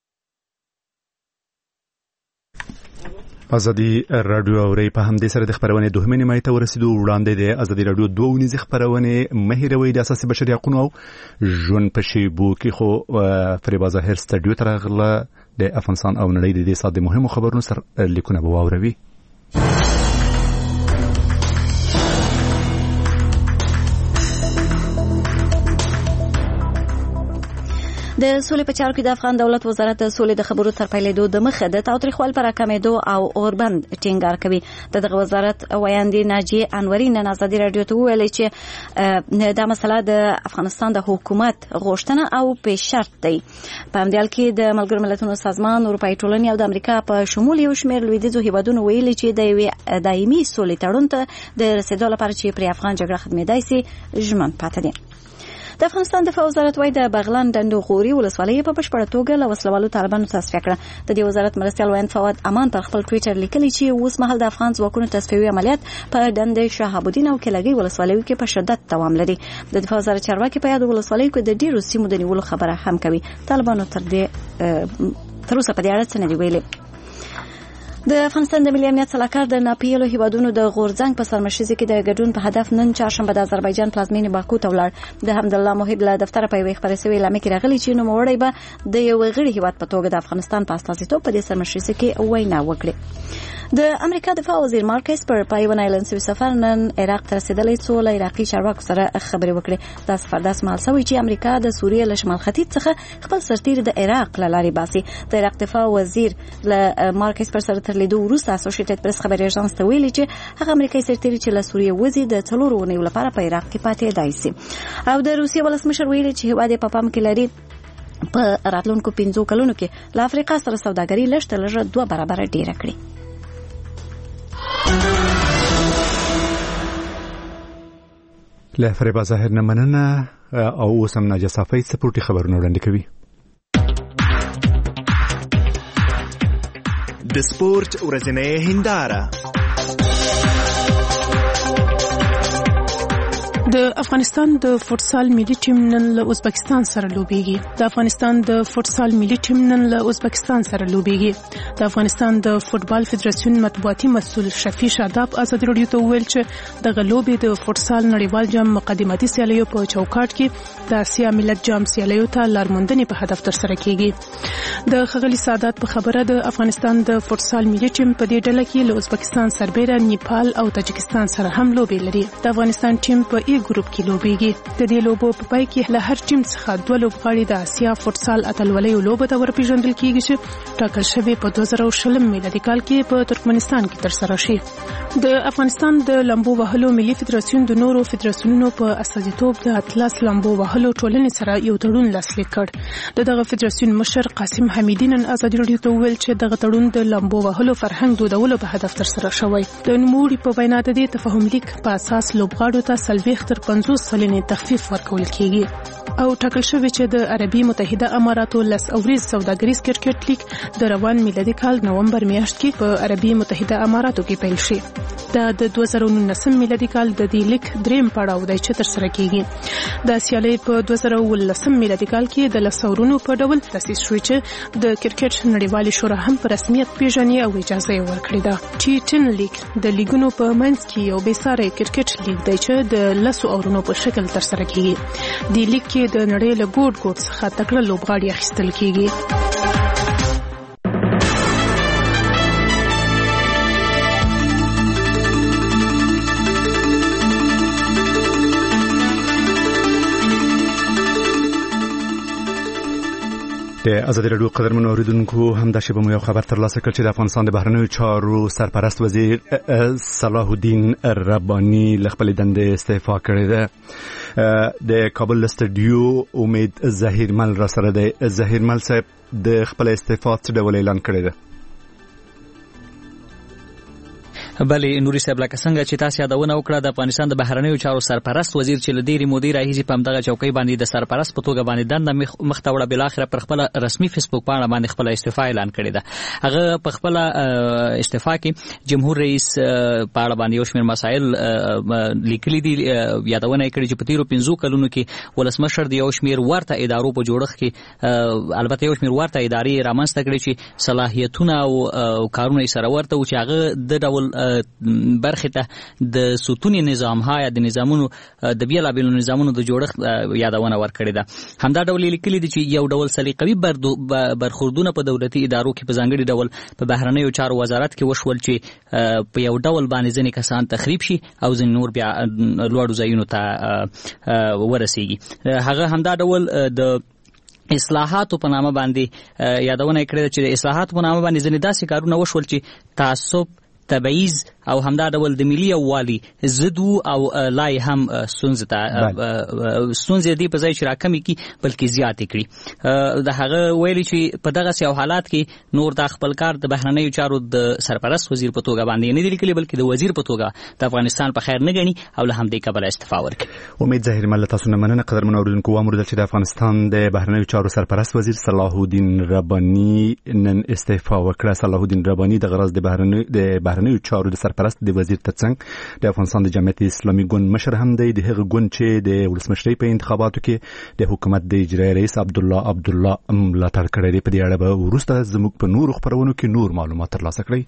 ازادي رادیو اوري په همدې سره د خبرونې دوهمه نیمه ته ورسېدو. وړاندې د ازادي رادیو 2 ونیزه خبرونه مهیروي د اساسي بشري حقوقو او ژوند په شیبو کې خو فریبا ظاهر سټډیو ته راغله د افغانستان او نړۍ د دې ساده مهمو خبرونو سره لیکونه به واوروي. د سولې په چارو کې د افغان دولت وزارت د سولې د خبرو تر پیلېدو د مخه د تاوتریخوالي پر راکمېدو او اوربند ټینګار کوي. دغه وزارت ویاندې ناجیه انوري نن ازادي رادیو ته ویلي چې دا مسله د افغانستان د حکومت غوښتنه او په شرط دی. په همدې حال کې د ملګرو ملتونو سازمان، اروپایي ټولنې او د امریکا په شمول یو شمېر لویدیځو هیوادونو ویلي چې د یوې دایمي سولې تړون ته د رسیدو لپاره چې پر افغان جګړه ختمېدای شي ژمن پاتې دي. د افغانستان دفاع وزارت وايي د بغلان ډنډغوري ولسوالۍ په بشپړه توګه له وسلوالو طالبانو تصفیه کړه. د دې وزارت مرستیال ویاند فواد امان پر خپل ټویټر لیکلي چې اوس مهال د افغان ځواکونو تصفیوي عملیات په ډنډ شهاب الدین او کلګي ولسوالیو کې په شدت دوام لري. د دفاع وزارت چارواکي په یاد ولسوالیو کې د ډیرو سیمو د نیولو خبره هم کوي. طالبانو تر اوسه په دې اړه څه نه دی ویلي. د افغانستان د ملي امنیت صلاحکار د ناپیلو هیوادونو د غورځنګ په سرمشرۍ کې د ګډون په هدف نن چهارشنبه د آذربایجان پلازمینې باکو ته ولاړ. د حمدالله موحد له دفتر په یوه خبري سوي اعلان کې راغلي چې نوموړی به د یو غړي هیواد په توګه د افغانستان په استازیتوب په دې سرمشرۍ کې وینا وکړي. د امریکا دفاع وزیر مارک اسپر په یو نایلند سوي سفر نن عراق ته رسیدلی څو له عراقي چارواکو سره خبرې وکړې. دا سفر داس مهال شوی چې امریکا د سوریې له شمال ختیځ څخه خپل سرتیري د عراق له لارې باسي. د عراق دفاع وزیر له مارک اسپر سره تر لیدو وروسته اسوسییټډ پریس خبري اژانس ته ویلي چې هغه امریکایي سرتیري چې له سوریې وځي د 4 اونیو لپاره په عراق کې پاتې دی سي. او د روسیې ولسمشر ویلي چې هیواد په پام کې لري په راتلونکو 15 کلونو کې له افریقا سره سوداګري لږ تر لږه 2 برابره ډیره کړي. له فریبا ظاهر نه مننه او اوس هم ناجیه صافی سپورټي خبرونه وړاندې کوي. د سپورت ورځنۍ هنداره. د افغانستان د فوتسال ملي ټیم نن له ازبکستان سره لوبيږي. د افغانستان د فوتسال ملي ټیم نن له ازبکستان سره لوبيږي. د افغانستان د فوتبال فدراسیون مطبوعاتي مسؤل شفیع شاداب ازادي رادیو ته ویل چې د غلوبې د فوتسال نړیوال جام مقدماتي سیالیو په چوکاټ کې د اسیا ملت جام سیالیو ته لارموندنې په هدف ترسره کیږي. د خغلی سادات په خبره د افغانستان د فوتسال ملي ټیم په دې ډله کې له ازبکستان سربېره نیپال او تاجکستان سره هم لوبې لري. د افغانستان ټیم په ګروپ کې لوبيږي. د دې لوبو په پای کې له هر ټیم څخه 2 لوبغاړي د اسیا فوتسال اتلولۍ لوبه ته ورپېژندل کیږي چې ټاکل شوی په 2020 میلادي کال کې په ترکمنستان کې ترسره شي. د افغانستان د لامبو وهلو ملي فدراسیون د نورو فدراسیونونو په استازیتوب د اطلس لامبو وهلو وهلو ټولنې سره یو تړون لاسلیک کړ. دغه فدراسیون مشر قاسم حمیدی نن ازادي راډیو ته وویل چې دغه تړون د لامبو وهلو فرهنګ دودولو په هدف ترسره شوی. د نوموړي په وینا د دې تفاهم لیک په اساس لوبغاړو ته 40 تر 50 سلنې تخفیف ورکول کیږي او ټاکل شوی چې د عربي متحده اماراتو لس اوریز سوداګریز کرکټ لیگ د روان میلادي کال نومبر میاشت کې په عربي متحده اماراتو کې پیل شي. دا د 2019 میلادي کال د دې لیگ دریم پړاو دی چې ترسره کیږي. د سیالي په 2019 میلادي کال کې د لسورونو په ډول تاسیس شوی چې د کرکټ نړیوالې شورا هم په رسمیت پیژني او اجازه یې ورکړې ده. ټي10 لیگ د لیګونو په منځ کې یو بېساري کرکټ لیگ دی چې د لسو اورونو په شکل ترسره کیږي. د لیگ کې د نړۍ له ګوټ څخه تکړه لوبغاړي اخیستل کیږي. د ازادي راډیو قدرمنو اوریدونکو هم د شبم یو خبر ترلاسه کړ چې د افغانستان د بهرنیو چارو سرپرست وزیر صلاح الدین رباني له خپل دندې استعفا کړې ده. د کابل استډیو امید ظهیرمل را سره دی. ظهیرمل صاحب د خپل استعفا څه ډول اعلان کړی ده؟ بلې نوري صاحب لکه څنګه چې تاسو یادونه وکړه د افغانستان د بهرنیو چارو سرپرست وزیر چې لديري مدیر راهیږي په همدغه چوکۍ باندې د سرپرست په توګه باندې دنده مخته وړه بل اخر پر خپل رسمي فیسبوک باندې باندې خپل استعفا اعلان کړی ده. هغه په خپل استعفا کې جمهور رئیس په اړه باندې یو شمېر مسایل لیکلي دي. یادونه کړې چې په تیرو 15 کلونو کې ولسمشر د یو شمېر ورته ادارو په جوړښت کې البته یو شمېر ورته ادارې رامنځته کړې چې صلاحیتونه او کارونه یې سره ورته و چې هغه د ډول برخه ته د ستونی نظام ها یا د نظامونو د بیلابیلو نظامونو د جوړښت یادونه ورکړې ده. همدا ډول لیکلي دي چې یو ډول سلیقوي برخوردونه په دولتي ادارو کې په ځانګړي ډول په بهرنیو چارو وزارت کې وشول چې په یو ډول باندې ځینې کسان تخریب شي او ځینې نور بیا لوړو ځایونو ته ورسیږي. هغه همدا ډول د اصلاحاتو په نامه باندې یادونه کړې چې د اصلاحاتو په نامه باندې ځینې داسې کارونه وشول چې تعصب تبعیض او همدا ډول د ملي یووالي زدو او لای هم ستونزې دی په ځای چې راکمې کی بلکې زیاتې کړي. د هغه ویلي چې په دغه سیاو حالات کې نور د خپل کار د بهرنیو چارو د سرپرست وزیر په توګه باندې نه دی لیکلي بلکې د وزیر په توګه د افغانستان په خیر نه غني او له همدې کبله استعفا ورکړي. امید ظهیرمل تاسو نه مننه قدرمن اوریدونکو. وامر چې د افغانستان د بهرنیو چارو سرپرست وزیر صلاح الدین رباني نن استعفا وکړه. صلاح الدین رباني د غرض د بهرنیو چارو د سرپرست د وزیر ترڅنګ د افغانستان د جمعیت اسلامي ګوند مشر هم دی. د هغه ګوند چې د ولسمشرۍ په انتخاباتو کې د حکومت د اجرایي رئیس عبدالله ملاتړ کړی دی. په دې اړه به وروسته زموږ په نورو خبرونو کې نور معلومات ترلاسه کړئ.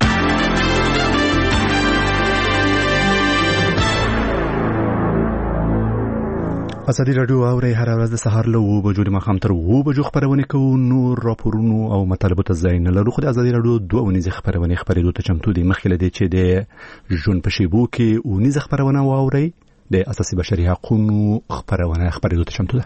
ازادي راډیو اوري هر ورځ د سهار له 9 بجو د ماښام تر 9 بجو خبرونه کوو. نور راپورونو او مطالبو ته ځای نه لرو خو د ازادي راډیو 2 ونیزه خبرونه خبرېدو ته چمتو دي. مخکې لدی چې د ژوند په شیبو کې ونیزه خبرونه واوري د اساسي بشري حقوقو خبرونه خبرېدو ته چمتو ده.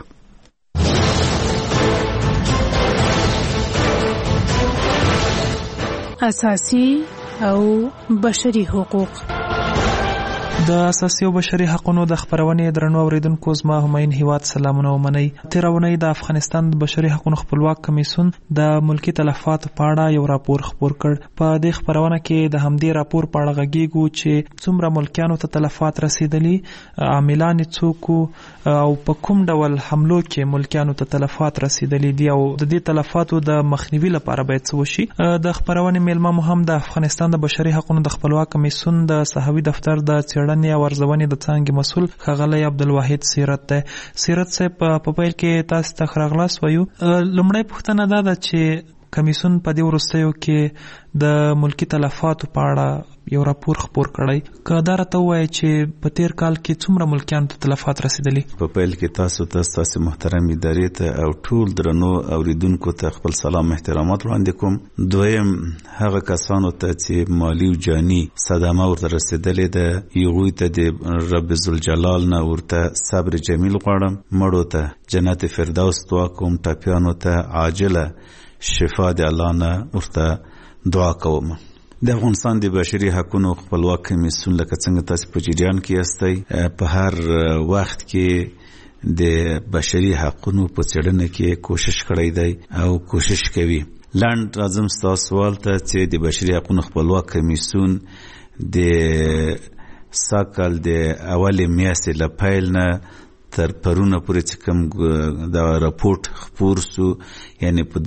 اساسي او بشري حقوق. د اساسي او بشري حقوقو د خبرونې درنو اوریدونکو زما هماین هیواد سلامونه ومنئ. تیرونی د افغانستان د بشري حقوقو خپلواک کمیسیون د ملکی تلفات په اړه یو راپور خپور کړ. په دې خبرونه کې د همدې راپور په اړه غږیږو چې څومره ملکیانو ته تلفات رسیدلی، عاملان څوک او په کوم ډول حملو کې ملکیانو ته تلفات رسیدلی دي او د دې تلفاتو د مخنیوي لپاره باید څه وشي. د خبرونې میلمه مو هم د افغانستان د بشري حقوقو د خپلواک کمیسیون د صحوي دفتر د څېړنې او ارزونې د څانګې مسؤل ښاغلی عبدالواحد سیرت دی. سیرت صاحب په پیل کې تاسو ته ښه راغلاست وایو. لومړی پوښتنه دا ده چې کمیسیون په دې وروستیو کې د ملکی تلفاتو په اړه یو راپور خپور کړی. که دا راته ووایي چې په تیر کال کې څومره ملکیانو ته تلفات رسیدلی؟ په پیل کې تاسو ته محترم ادارې ته او ټول درنو اوریدونکو ته خپل سلام احترامات وړاندې کوم. دویم هغه کسانو ته چې مالی او جانی صدمه ورته رسیدلې ده هغوی ته د رب ذوالجلال نه ورته صبر جمیل غواړم. مړو ته جنت فردوس دعا کوم. ټپیانو ته عاجله شفا د الله نه ورته دعا کوم. د افغانستان د بشري حقوقو خپلواک کمیسیون لکه څنګه تاسو په جریان کې یاستئ په هر وخت کې د بشري حقوقو په څېړنه کې کوشش کړی دی او کوشش کوي. لاند راځم ستاسو سوال ته چې د بشري حقوقو خپلواک کمیسیون د ساکال د اولې میاشتې له پیل نه تر پرونه پورې چې کوم دا راپورټ خپور سو، یعنی په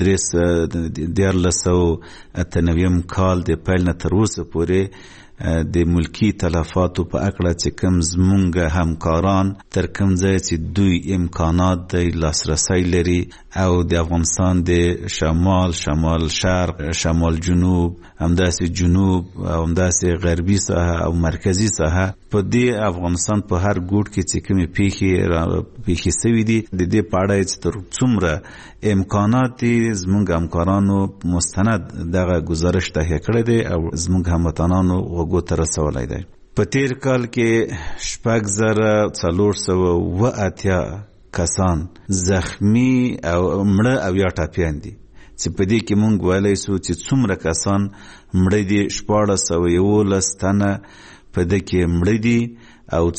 1398 کال د پیل نه تر اوسه پورې د ملکی تلفاتو په اکړه چې کوم زمونږ همکاران تر کوم ځای چې دوی امکانات د لاسرسی لري او د افغانستان د شمال شرق، شمال جنوب، همداسې جنوب او همداسې غربي ساحه او مرکزی ساحه په دې افغانستان په هر ګوټ کې چې کومې پیښې سوي دي د دې په اړه چې تر څومره امکانات دي زمونږ همکارانو مستند دغه گزارش تهیه کړی دی او زمونږ هموطنانو غوږو ته رسولی دی. په تیر کال کې 6480 کسان زخمی او مړه او یا ټپیان دي چې په دې کې مونږ ویلی سو چې څومره کسان مړه دي. 1411 تنه په دې کې مړه دي او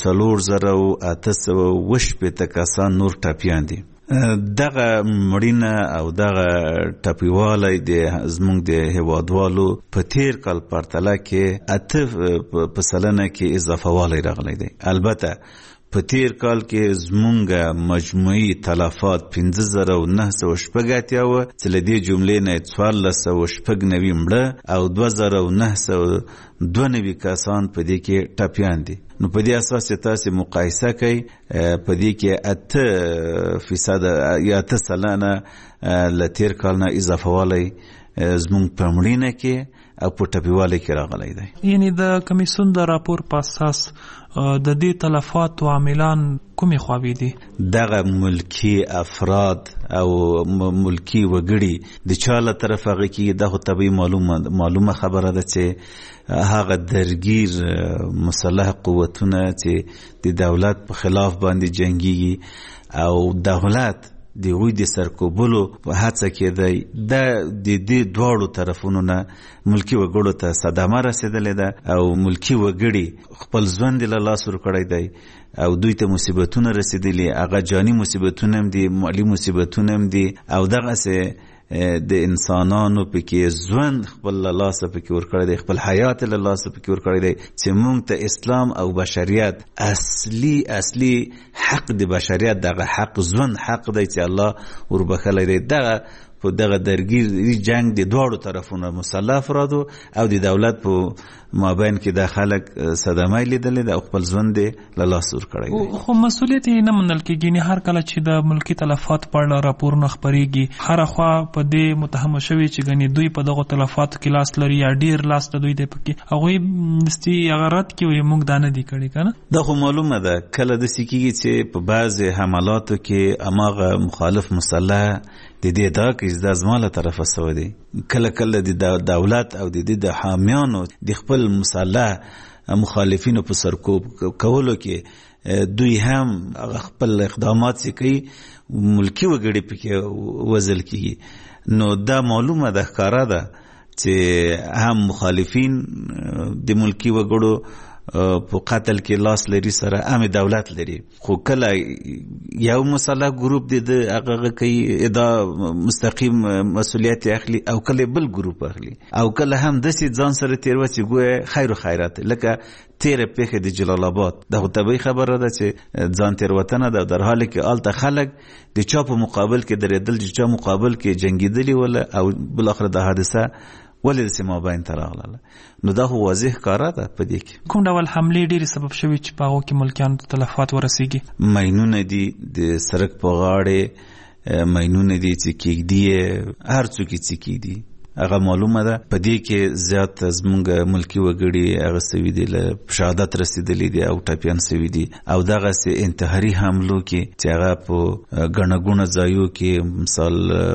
4880 کسان نور ټپیان دي. دغه مړینه او دغه ټپیوالی د زمونږ د هیوادوالو په تیر کال پرتله کې 8% کې اضافه والی راغلی دی. البته په تیر کال کې زمونږ مجموعي تلفات 5980 و چې له دې جملې نه 1490 مړه او 2992 کسان په دې کې ټپیان دي. نو په دې اساس چې تاسو مقایسه کوئ په دې کې 8% یا 8% له تیر کال نه اضافه والی زمونږ په مړینه کې او په ټپیوالي کې راغلی دی. یعنی د کمیسیون د راپور په اساس د دې تلفات عاملان کومې خواوې دي؟ دغه ملکی افراد او ملکی وګړي د چا له طرفه هغه کې دغه طبیعي معلومه خبره ده چې هغه درگیر مسلح قوتونه چې د دولت په خلاف باندې جنگيږي او دولت د وی د سرکوبلو په هڅه کې دی د دې دواړو طرفونو نه ملکی وګړو ته صدمه رسیدلې ده او ملکی وګړي خپل ژوند له لاس ورکړی دی او دوی ته مصیبتونه رسیدلي، هغه جانی مصیبتونه هم دي، مالی مصیبتونه هم دي او دغه د انسانانو پکې ژوند خپل له لاسه پکې ورکړی دی، خپل حیات له لاسه پکې ورکړی دی چې موږ ته اسلام او بشریت اصلي حق د بشریت دغه حق ژوند حق دی چې الله وربخلی دی. په دغه درگیر جنگ د دواړو طرفونو مسلح افرادو او د دولت په مابین کې د خلک صدمه لیدلې ده او خپل ژوند له لاسه ورکړی دی. خو مسؤلیت یې نه منل کېږي. هر کله چې د ملکي تلفات په اړه راپورونه خپرېږي هره خوا په دې متهمه شوي چې ګنې دوی په دغو تلفاتو کې لاس لري یا ډیر لاس د دوی دی پکې، هغوی نستي هغه رد کړي وایي موږ دا نه دي کړي که نه. دا خو معلومه ده کله داسې کېږي چې په بعضې حملاتو کې هماغه مخالف مسلح د دې ادعا کوي چې دا زما له طرفه سوی دی. کله د دولت او د دې د حامیانو د خپل مسلح مخالفینو په سرکوب کولو کې دوی هم خپل اقدامات چې کوي ملکی وګړي پکې وزل کیږي. نو دا معلومه ده ښکاره ده چې هم مخالفین د ملکی وګړو په قتل کې لاس لري سره هم دولت لري، خو کله یو مسلح ګروپ د هغه کوي ادا مستقیم مسؤلیت اخلي او کله بل ګروپ اخلي او کله هم داسې ځان سره تیروي ګویا خیر و خیرات لکه تیره پیښه د جلال آباد. دا طبیعي خبره ده چې ځان تیروتنه ده در حال کې آلته خلک د چا په مقابل کې درېدل، د چا مقابل کې جنگیدلی ولا او بل اخر د حادثه ولې د سیما باین ته راغله. نو دا خو واضح کاره ده په دې کې. کوم ډول حملې ډېرې سبب شوي چې په هغو کې ملکیانو ته تلفات ورسیږي؟ ماینونه دي د سړک په غاړې، ماینونه دي چې کېږدي هر څوک چې کېږدي هغه معلومه ده. په دې کې زیات زمونږ ملکی وګړي هغه سوي دي له شهادت رسیدلي دي او ټپیان سوي دي او دغسې انتحاري حملو کې چې هغه په ګڼه ګوڼه ځایو کې مثال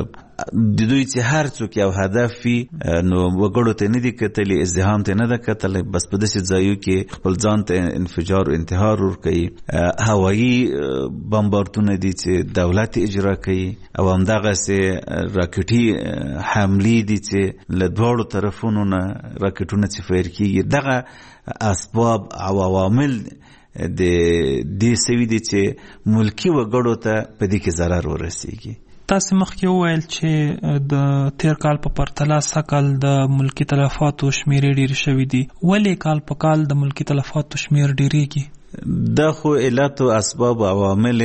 د دوی چې هر څوک یو هدف وي نو وګړو ته نه دي کتلي، ازدحام ته نه ده کتلی، بس په داسې ځایو کې خپل ځان ته انفجار او انتحار ورکوي. هوایي بمبارتونه دي چې دولت اجرا کوي او همدغسې راکټي حملې دي چې له دواړو طرفونو نه راکټونه چې فایر کېږي. دغه اسباب او عوامل د دې سوي دي چې ملکی وګړو ته په دې کې ضرر ورسیږي. تاسو مخکې وویل چې د تیر کال په پرتله سکل د ملکی تلفاتو شمیر ډیر شوی دی. ولې کال په کال د ملکی تلفاتو شمیر ډیریږي؟ دا خو علت او اسباب او عوامل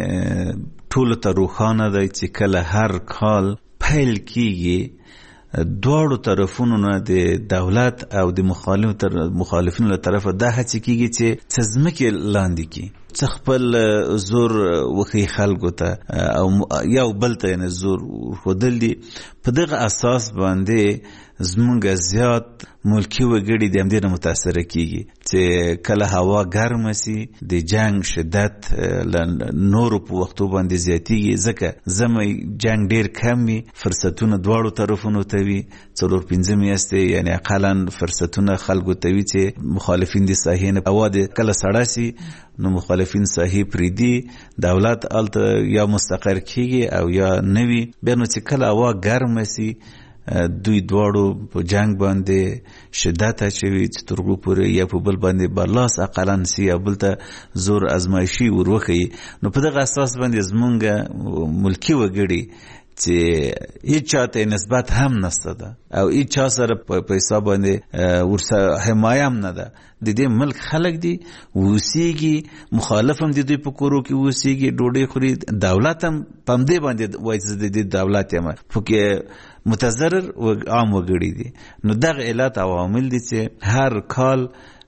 ټول ته روښانه دی چې کله هر کال پیل کیږي دواړو طرفونو نه د دولت او د مخالفینو له طرفه دا هڅه کیږي چې څه ځمکې لاندې کړي، څه خپل زور وښیي خلکو ته او یو بل ته یعنې زور ورښودل دي. په دغه اساس باندې زمونږ زیات ملکی وګړي د همدې نه متاثره کیږي چې کله هوا ګرمه سي د جنگ شدت له نورو په وختو باندې زیاتیږي، ځکه ژمی جنگ ډیر کم وي، فرصتونه دواړو طرفونو ته وي، 4-5 میاشتې یعنې اقلا فرصتونه خلکو ته وي چې مخالفین د ساحې نه هوا د کله سړه سي نو مخالفین ساحې پرېږدي، دولت هلته یا مستقر کیږي او یا نه وي. بیا نو چې کله هوا ګرمه سي دوی دواړو په جنگ باندې شدت اچوي چې تر هغو پورې یا په بل باندې برلاس اقلا سي یا بل ته زور ازمایشي وروښیي. نو په دغه اساس باندې زمونږ ملکي وګړي چې هیڅ چاته نسبت هم نسته ده او هیڅ چا سره په حساب باندې ورسره حمایه هم نه ده. د دې ملک خلک دي اوسیږي، مخالف هم د دوی په کورو کې اوسیږي، ډوډۍ خوري، دولت هم په همدې باندې وایي چې د دې دولت یم پکې متضرر و عام وګړي دي. نو دغه علت عوامل دي چې هر کال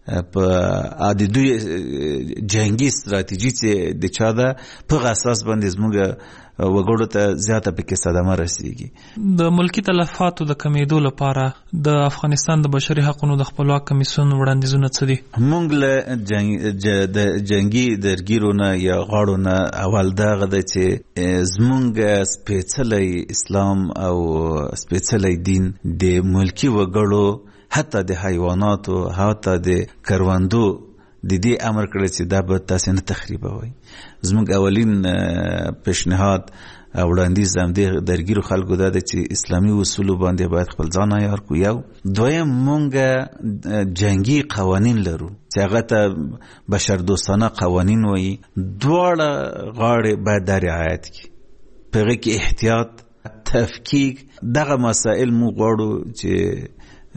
په د دوی جنگي ستراتیژي چې د چا ده په اساس باندې زموږ وګړو ته زیاته پکې صدمه رسیږي. د ملکی تلفاتو د کمیدو لپاره د افغانستان د بشري حقوقو د خپلواک کمیسیون وړاندیزونه څه دي؟ موږ له د جنگي درګیرو نه یا غاړو نه اول دغه ده چې زموږ سپېڅلی اسلام او سپېڅلی دین د ملکی وګړو حتی د حیواناتو حتی د کروندو د دې امر کړی چې دا به تاسې نه تخریبوئ. زموږ اولین پیشنهاد وړاندیز همدې درګیرو خلکو دا ده چې اسلامي اصولو باندې باید خپل ځان عیار کړو. یو دویم موږ جنگي قوانین لرو چې هغه ته بشردوستانه قوانین وایي، دواړه غاړې باید دا رعایت کړي، په هغې کې احتیاط، تفکیک، دغه مسائل موږ غواړو چې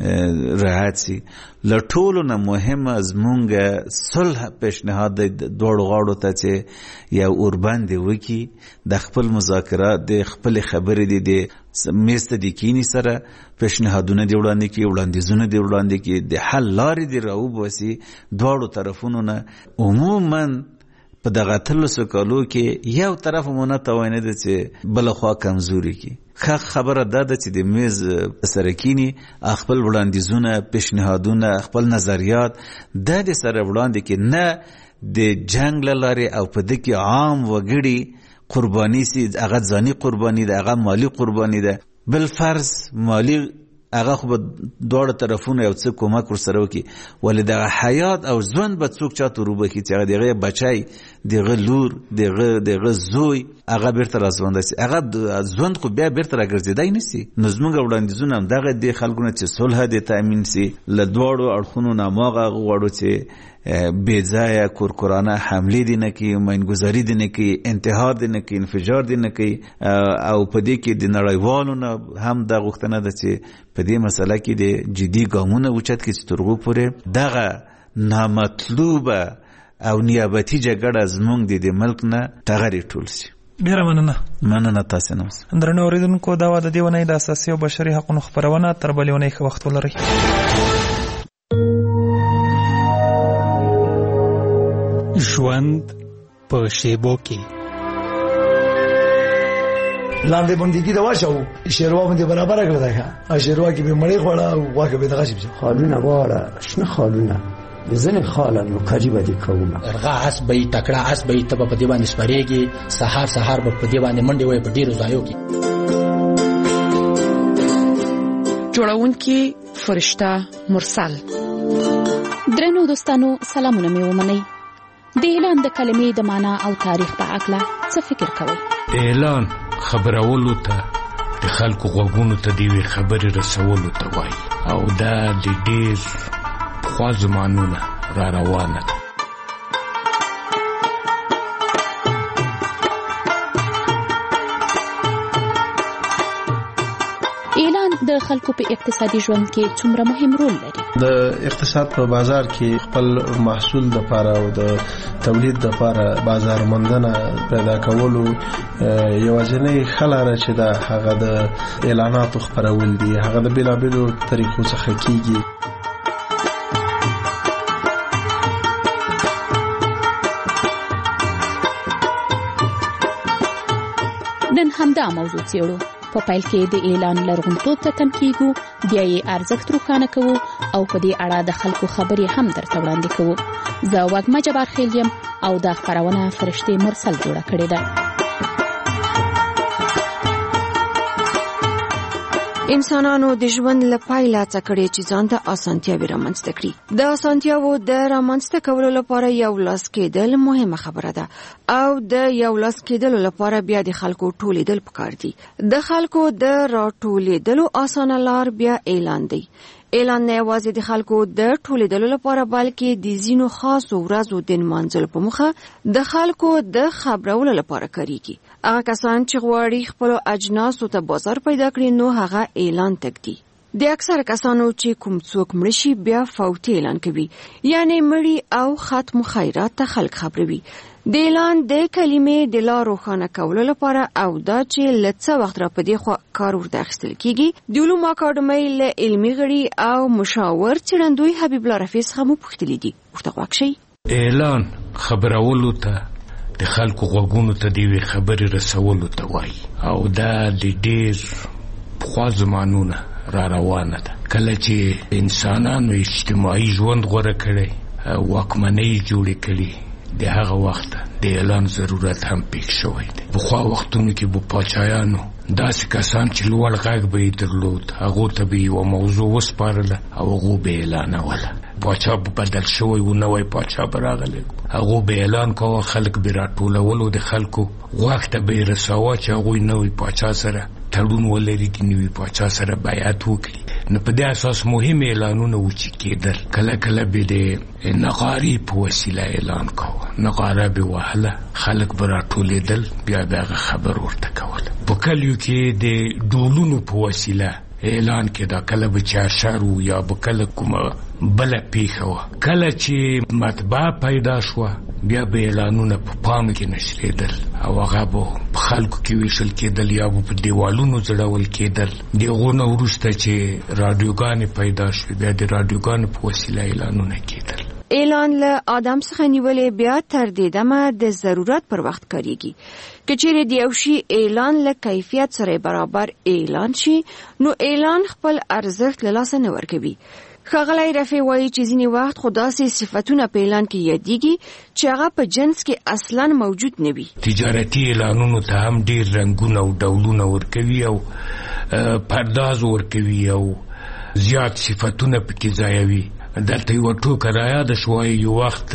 رعایت سي. له ټولو نه مهمه زمونږ صلح پیشنهاد دی دواړو غاړو ته چې یو اوربند وکړي، د خپل مذاکرات د خپل خبرې دي د میز ته د کینی سره پیشنهادونه دی وړاندې کړي، وړاندیزونه دی وړاندې کړي، د حل لارې دی راوباسي دواړو طرفونو نه. عموما په دغه 13 کالو کې یو طرف مو نه توانه ده چې بل خوا کمزوري کی. خبره ده چې د میز سره کینی خپل وړاندیزونه، پیشنهادونه، خپل نظریات د سره وړاندې کې نه د جنگ لاره او په دې کې عام وګړي قرباني سي، هغه ځاني قرباني ده، هغه مالی قرباني ده. بل فرض مالی هغه خو به دواړه طرفونه یو څه کومک ورسره وکړي، ولې دغه حیات او ژوند به څوک چاته وروبخي چې هغه دغه بچی، دغه لور، دغه زوی هغه بیرته راځوندی سي، هغه ژوند خو بیا بیرته راګرځېدی نه سي. نو زموږ وړاندیزونه همدغه دي خلکو نه چې صلح دې تأمین سي. له دواړو اړخونو نه هماغه غواړو چې بې ځایه کورکورانه حملې دې نه کوي، ماینګذاري دې نه کوي، انتحار دې نه کوي، انفجار دې نه کوي. او په دې کې د نړیوالو نه هم دا غوښتنه ده چې په دې مسله کې د جدي ګامونه اوچت کړي چې تر هغو پورې دغه نامطلوبه او نیابتي جګړه زموږ د ملک نه ټغرې ټول شي. ډیره مننه تاسې نه. درنو اورېدونکو، دا وه د دې اونۍ د اساسي او بشري حقوقو خپرونه. تر بلې اونۍ ښه وخت ولرئ. ژوند په شیبو کې لاندې بندګي دا واچو شیروا باندې برابر کړل دا شیروا کې به مړې خوړه او واکه به دغه شي خالونه واړه شنه خالونه ځنه خاله نو کجی باندې کومه ارغا اس به تکړه اس به ته په دې باندې سپریږي، سحر به په دې باندې منډه وای په ډیرو ځایو کې. جوړونکي فرشته مرسل. درنو دوستانو، سلامونه مې ومنئ. د اعلان د کلمې د معنا او تاریخ په اړه څه فکر کوئ؟ اعلان خبرولو ته د خلکو غوږونو ته دی خبرې رسولو ته وایي، او دا د ډېر پخوا زمانونه را روانه ده. د خلکو په اقتصادي ژوند کې څومره مهم رول لري. د اقتصاد په بازار کې خپل محصول د لپاره او د تولید د لپاره بازار موندنه پیدا کولو یوازینی خلاره چې دا هغه د اعلاناتو خپرول دي، هغه د بیلابیلو طریقو څخه کیږي. نن همدا موضوع څېړو. په پیل کې د اعلان لرغونتوب ته تم کیږو، بیا یې ارزښت روښانه کوو او په دې اړه د خلکو خبرې هم درته وړاندې کوو. زه وږمه جبارخیل یم او دا خپرونه فرشتې مرسل جوړه کړې ده. انسانانو د ژوند لپاره لاڅه کړې چې ځان ته اسانتیاوې رامنځته کړي. د اسانتیاوو د رامنځته کولو لپاره یو لاس کېدل مهمه خبره ده او د یو لاس کېدلو لپاره بیا د خلکو ټولیدل پکار دي. د خلکو د راټولیدلو اسانه لار بیا اعلان دی. اعلان نه یوازې د خلکو د ټولیدلو لپاره بلکې د ځینو خاصو ورځو د نمانځلو په موخه د خلکو د خبرولو لپاره کاریږي. هغه کسان چې غواړي خپل اجناسو ته بازار پیدا کړي نو هغه اعلان تکدي. د اکثر کسانو چې کوم څوک مړ شي بیا فوتي اعلان کوي، یعنی مړی او ختم خیرات ته خلک خبروي. د اعلان د کلمې د لارو خانه کولو لپاره او دا چې لڅه وخت را پدې خو کار ورته اخیستل کیږي. د علومو اکاډمۍ له علمي غړي او مشاور څېړندوی حبیب الله رفیع څخه مو پوښتلي دي. ورته غوږ شئ. اعلان خبرولو ته د خلکو غوږونو ته د یوې خبرې رسولو ته وایي او دا د ډېر پخوا زمانونه را روانه ده. کله چې انسانانو اجتماعي ژوند غوره کړی، واکمنۍ جوړې کړي، د هغه وخت د اعلان ضرورت هم پیښ شوی دی. پخوا وختونو کې به پاچایانو داسې کسان چې لوړ غږ به یې درلود، هغو ته به یوه موضوع وسپارله او هغو به اعلانوله. پاچا به بدل شوی و، نوی پاچا به راغلی، هغو به اعلان کوه، خلک به راټولولو، د خلکو غوږ ته به یې رساوه چې هغوی نوی پاچا سره تړون ولري، د نوي پاچا سره بیعت وکړي. نو په دې اساس مهم اعلانونه و چې کېدل. کله کله به د نغارې په وسیله اعلان کوه، نغاره به وهله، خلک به راټولېدل، بیا به هغه خبر ورته کوله. په کلیو کې د ډولونو په وسیله اعلان کېده، کله به چارشر و یا به کله کومه بله پیښه وه. کله چې مطبعه پیدا شوه بیا به اعلانونه په پاڼو کې نشریدل او هغه به په خلکو کې ویشل کېدل یا به په دیوالونو ځړول کېدل. د هغو نه وروسته چې راډیوګانې پیدا شوې بیا د راډیوګانو په وسیله اعلانونه کېدل. اعلان له آدم څخه نیولې بیا تر دې دمه د ضرورت پر وخت کاریږي. که چیرې د یو شي اعلان له کیفیت سره برابر اعلان شي نو اعلان خپل ارزښت له لاسه نه ورکوي. ښاغلی رفیع وایي چې ځینې وخت خو داسې صفتونه په اعلان کې یادېږي چې هغه په جنس کې اصلاً موجود نه وي. تجارتي اعلانونو ته هم ډېر رنګونه او ډولونه ورکوي او پرداز ورکوي او زیات صفتونه پکې ځایوي. دلته یوه ټوکه رایاده شوه، یو وخت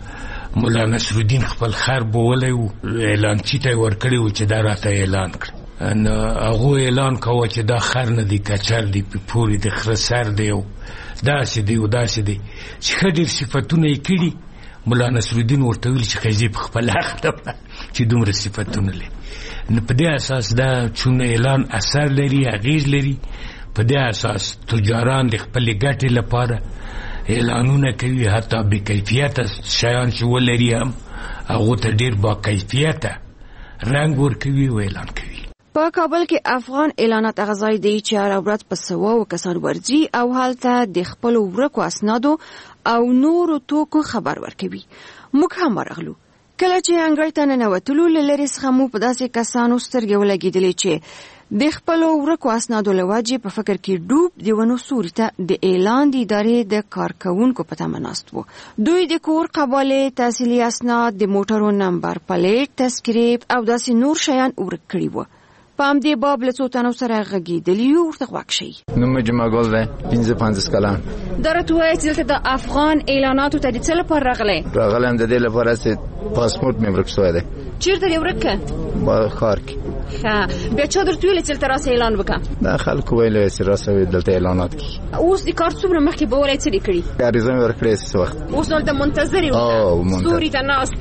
ملا نصرالدین خپل خر بولی و، اعلانچي ته یې ورکړی و چې دا راته اعلان کړه. هغو اعلان کوه چې دا خر نه دی، کچر دی، پورې د خره سر دی او داسې دی او داسې دی چې ښه ډېر صفتونه یې کړي. ملا نصرالدین ورته ویل چې ښځې په خپله اخته چې دومره صفتونه لري. نو په دې اساس دا چون اعلان اثر لري، اغېز لري، په دې اساس تجاران د خپلې ګټې لپاره اعلانونه کوي، حتی بې کیفیته شیان چې ولري هم هغو ته ډېر با کیفیته رنګ ورکوي او اعلان کوي. په کابل کې افغان اعلانات غذایی دی چې هره ورځ په سوو کسان ورځي او هلته د خپلو ورکو اسنادو او نورو توکو خبر ورکوي. موږ هم ورغلو. کله چې انګړ ته ننوتلو له لرې څخه مو په داسې کسانو سترګې ولګېدلې چې د خپلو ورکو اسنادو له وجې په فکر کې ډوب د ونو سوري ته د اعلان د ادارې د کارکوونکو په تمه ناست وو. دوی د کور قبالې، تحصیلي اسناد، د موټرو نمبر پلیټ، تذکرې او داسې نور شیان ورک کړي وو. په همدې باب له څو تنو سره غږېدلي یو، ورته غوږ شئ. نوم مې جمعه ګل دی، 55 کلن. دا راته ووایه چې دلته د افغان اعلاناتو ته د څه لپاره راغلی؟ راغلی یم د دې لپاره چې پاسپورټ مې ورک شوی دی. چېرته دې ورک که؟ په ښار کې. ښه بیا چا درته ویل چې دلته راسه اعلان وکړه؟ دا خلکو ویل چې راسه دلته اعلانات کړي. اوس د کار څومره مخکې به ولې څه دې کړي؟ عریضه مې ورکړې څه وخت. اوس دلته منتظر یو سوري ته ناست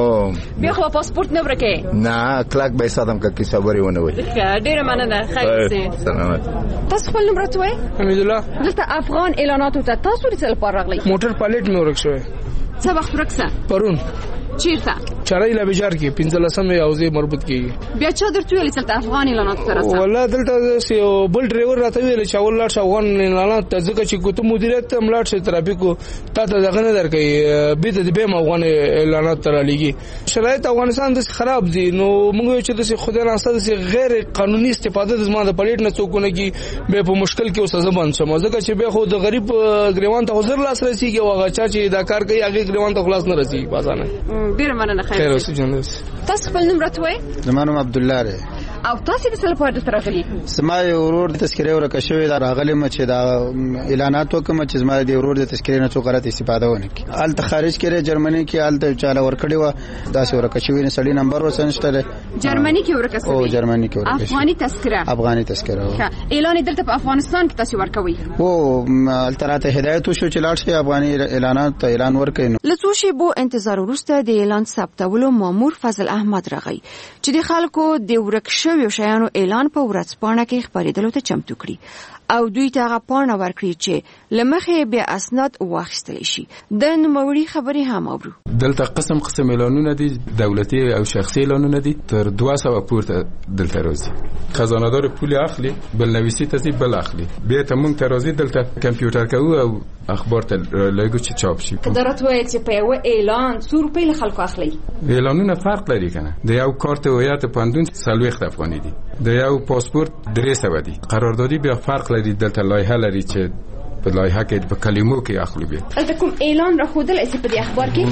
یې بیا خو پاسپورت نه ورکې؟ نه کلاک به ساتم که کیسه بری ونه وي. ډېره مننه خیر سي. سلامت. تاسو خپل نوم راته وایئ؟ حمیدالله. دلته افغان اعلاناتو ته تاسو ولې څه لپاره راغلئ؟ موټر پالیټ مې ورک شوی. څه وخت ورک سه؟ پرون. چیرته؟ چارای لبجار کې 15 اوزه مربوط کیږي. بیا چا درته ویل چې دلته افغان اعلاناتو ته راسه؟ والله دلته یو بل ډرایور راته ویل چې اول لاړ افغان اعلانات ته ځکه چې کوته مدیریت ته ملاړ شي ترافیکو تا ته دغه نه درکې به د به افغان اعلانات تر لګي. شرایط افغانستان د خراب دي نو موږ چې د خدای ناسته د غیر قانوني استفاده د زماده پلیټ نه څوکونه کی به په مشکل کې اوسه زبان شم ځکه چې به خو د غریب ګریوان ته حضور لاس رسیږي او هغه چې دا کار کوي هغه ګریوان ته خلاص نه رسیږي بازانه. ډیر مننه خیر اوسې جنس. تاسو خپل نوم راته وایئ؟ زما نوم عبدالله دی. او تاسو د څه لپاره دلته راغلي؟ زما یو ورور د تذکرې ورکه شوې ده راغلم چې دا اعلانات وکم چې زما د ورور د تذکرې نه څو غلط استفاده ونه کړي. هلته خارج کړي جرمني کې هلته چاله ورکړی و داسې ورکه شوې نه سړي نمبر وسنشته. جرمني کې ورکه شوې؟ او جرمني کې ورکه افغاني تذکره. افغاني تذکره. اعلان دلته په افغانستان کې تاسو ورکوي؟ او هلته راته هدایت وشو چې لاړ شي افغاني اعلانات اعلان ورکړي. له څو شیبو انتظار وروسته د اعلان ثبتولو مامور فضل احمد راغی چې د خلکو د ورک شویو شیانو اعلان په ورځپاڼه کې خپرېدلو ته چمتو کړي او دوی ته هغه پاڼه ورکړي چې لمخې بیا اسناد واخیستلی شي. د نوموړي خبرې هم اورو. دلته قسم قسم اعلانونه دي دولتي او شخصي اعلانونه دي تر 200 پورته دلته راځي. خزانه‌دار پول اخلي بل نویسی ته بل اخلي بیا ته مونږ ته راځي دلته کمپیوټر کوو او اخبار ته لګو چې چاپ شي. قدرت وایي چې په یو اعلان 100 روپۍ له خلکو اخلي. اعلانونه فرق لري کنه. د یو کارت هویت پاندون 40 افغاني دي د یو پاسپورت 300 دي. قراردادي بیا فرق لري دلته لایحه لري چې په لایحه کې په کلمو کې اخلي بیا. دلته کوم اعلان را خودل اسی په دې اخبار کې؟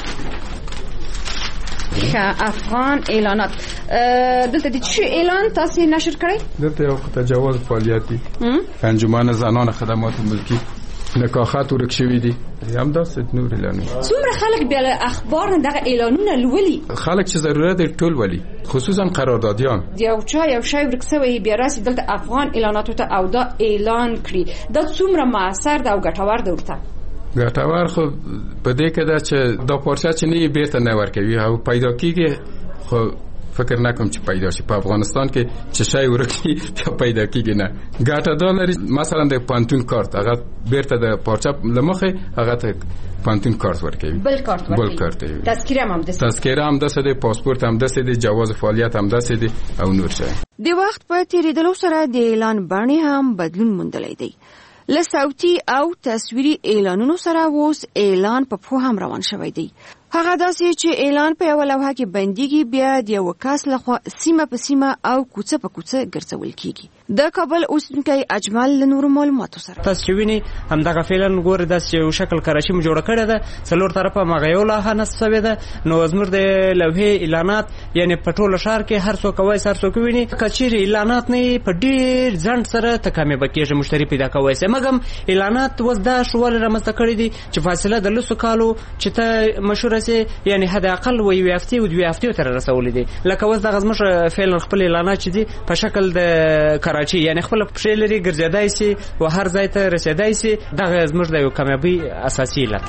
افغان اعلانات دلته د چی اعلان تاسو نشر کړی؟ دلته یو تجاوز فعالیتي انجمن زنان خدمات ملکی نکاحات ورک شوی دي هم داسې نور اعلان. څومره خلک بیا اخبار نه دغه اعلانونه لولي؟ خلک چې ضرورت ټول ولي خصوصا قراردادیان. یو شای ورک سوی بیا راسي دلته افغان اعلاناتو ته او دا اعلان کړی دا څومره موثر ده او ګټور ده ورته؟ ګټور خو په دې کې ده چې دا پارچه چې نه بیرته نه ورکوي او پیدا کیږي خو فکر نکوم چې پیدا شي په افغانستان کې چې شای ورکی پیدا کیږي نه. ګټه دا لري مثلا د پانتون کارت هغه بیرته د پارچه لمخه هغه ته پانتون کارت ورکوي. بل کارت ورکوي. تذکره هم دسه د پاسپورت هم دسه د جواز فعالیت هم دسه د او نور شي. د وخت په تیریدلو سره د اعلان بڼې هم بدلون موندلی دی. له صوتي او تصویري اعلانونو سره اوس اعلان په پښو هم روان شوی دی. هغه داسې چې اعلان په یو لوحه کې بنديږي بیا د یو کس لخوا سیمه په سیمه او کوڅه په کوڅه ګرځول کیږي. د کابل اوسیدونکی اجمل له نورو معلوماتو سره تاسو چې ویني همدغه فعلا ګوره داسې یو شکل کراچي مو جوړه کړې ده څلور طرفه مغه یو لوحه نصب شوې ده. نو زموږ د لوحې اعلانات یعنی په ټوله ښار کې هر څوک وایي هر څوک ویني کچېرې اعلانات نه په ډېر ځنډ سره تکامل کېږي مشتری پیدا کوي. مګم اعلانات وز دا شوال رامنځته کړی دي چې فاصله د لسو کالو چې ته مشهور سي یعنی حد اقل و یو هفته او دوه هفته تر رسول دي. لکه وز د غزمش فعلا خپل اعلانات چې دي په شکل د کراچي یعنی خپل پښې لري ګرځیدای سي او هر ځای ته رسیدای سي. دغه زموږ د یو کامیابی اساسي علت.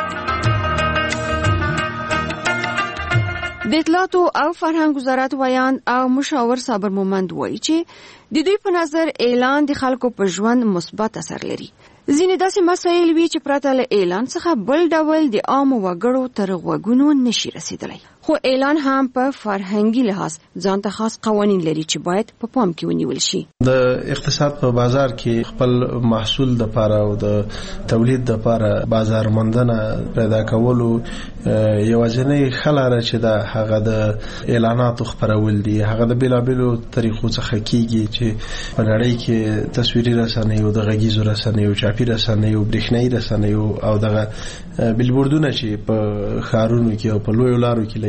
د اطلاعاتو او فرهنګ وزارت ویان او مشاور صابر مومند وایي چې د دوی په نظر اعلان د خلکو په ژوند مثبت اثر لري. ځینې داسې مسایل وي چې پرته له اعلان څخه بل ډول د عامو وګړو تر غوږونو نشي رسیدلی. خو اعلان هم په فرهنګي لحاظ ځان ته خاص قوانین لري چې باید په پام کې ونیول شي. د اقتصاد په بازار کې خپل محصول د پاره او د تولید د پاره بازار موندنه پیدا کولو یوازینی خلاره چې دا هغه د اعلاناتو خبرول دي. هغه د بیلابلو طریقو څخه کیږي چې په نړۍ کې تصویري رسنۍ او د غږیزو رسنۍ او چاپی رسنۍ او برېښنایي رسنۍ او دغه بیلبوردونه چې په ښارونو کې او په لویو لارو کې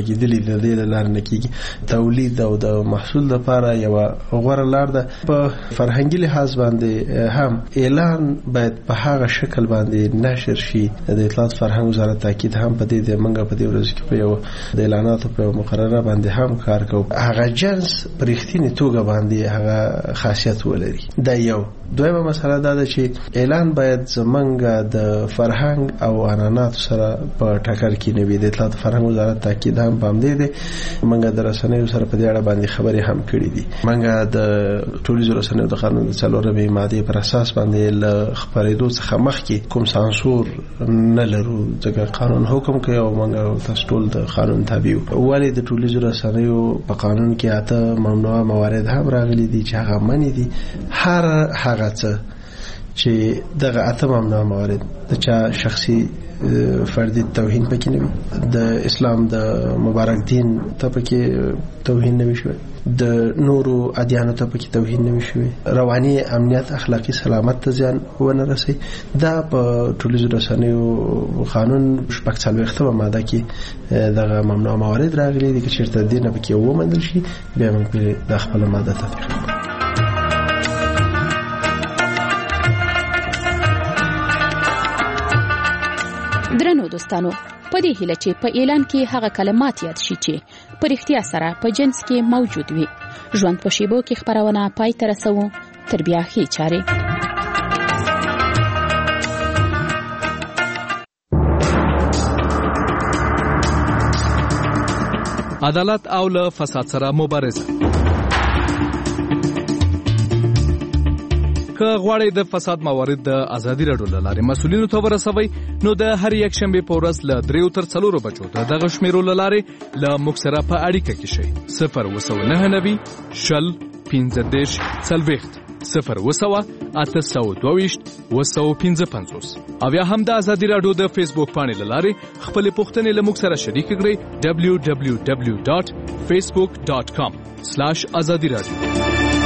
لګیدلې د دې لار نه کیږي. تولید او د محصول لپاره یو غوړه لار ده. په فرهنګي لحاظ باندې هم اعلان باید په هغه شکل باندې نشر شي. د اطلاعات فرهنګ وزارت تاکید هم په دې منګه په دې ورځ کې په یو د اعلاناتو په مقرره باندې هم کار کوي. هغه جنس پرختینی توګه باندې هغه خاصیت ولري. دا یو. دویمه مسله دا ده چې اعلان باید زمونږ د فرهنګ او عنعناتو سره په ټکر کې نه وي. د اطلاعات فرهنګ وزارت تاکید هم پام دی منګه د رسنیو سره په دې اړه باندې خبرې هم کړې دي. منګه د ټولنیزو رسنیو د قانون د 4مې ماده پر اساس باندې ل خبرېدو څخه مخکې کوم سانسور نه لرو ځکه قانون حکم کوي او منګه تاسو ټول د قانون تابع یو. ولې د ټولنیزو رسنیو په قانون کې اته ممنوعه موارد هم راغلي دي چې هغه منی دي. هر هغه څه چې دغه اته ممنوعه موارد د چا شخصي فردي توهین پکې نه وي، د اسلام د مبارک دین ته پکې توهین نه وي شوی، د نورو ادیانو ته پکې توهین نه وي شوی، رواني امنیت اخلاقی سلامت ته زیان ونه رسي. دا په ټولنیزو رسنیو قانون 40 ماده کې دغه ممنوع موارد راغلي دي چې چیرته دینه پکې ومندل شي بیا موږ په د خپل ماده تطبیق کوو. درنو دوستانو، په دې هیله چې په اعلان کې هغه کلمات یاد شي چې په رښتیا سره په جنس کې موجود وي. ژوند په شیبو کې خبرونه پای ته رسوو. تر بیا ښې چارې. عدالت او له فساد سره مبارزه. که غواړئ د فساد موارد د ازادي راډیو له لارې مسؤلینو ته ورسوئ، نو د هر یک شنبې په ورځ له 3 تر 4 بجو د دغه شمیرو له لارې له موږ سره په اړیکه کې شئ. 029 شل 15 40 02822 255 او یا هم د ازادي راډیو د فیسبوک پاڼې له لارې خپل پوښتنې له موږ سره شریک کړئ. www.facebook.com/azadi radio.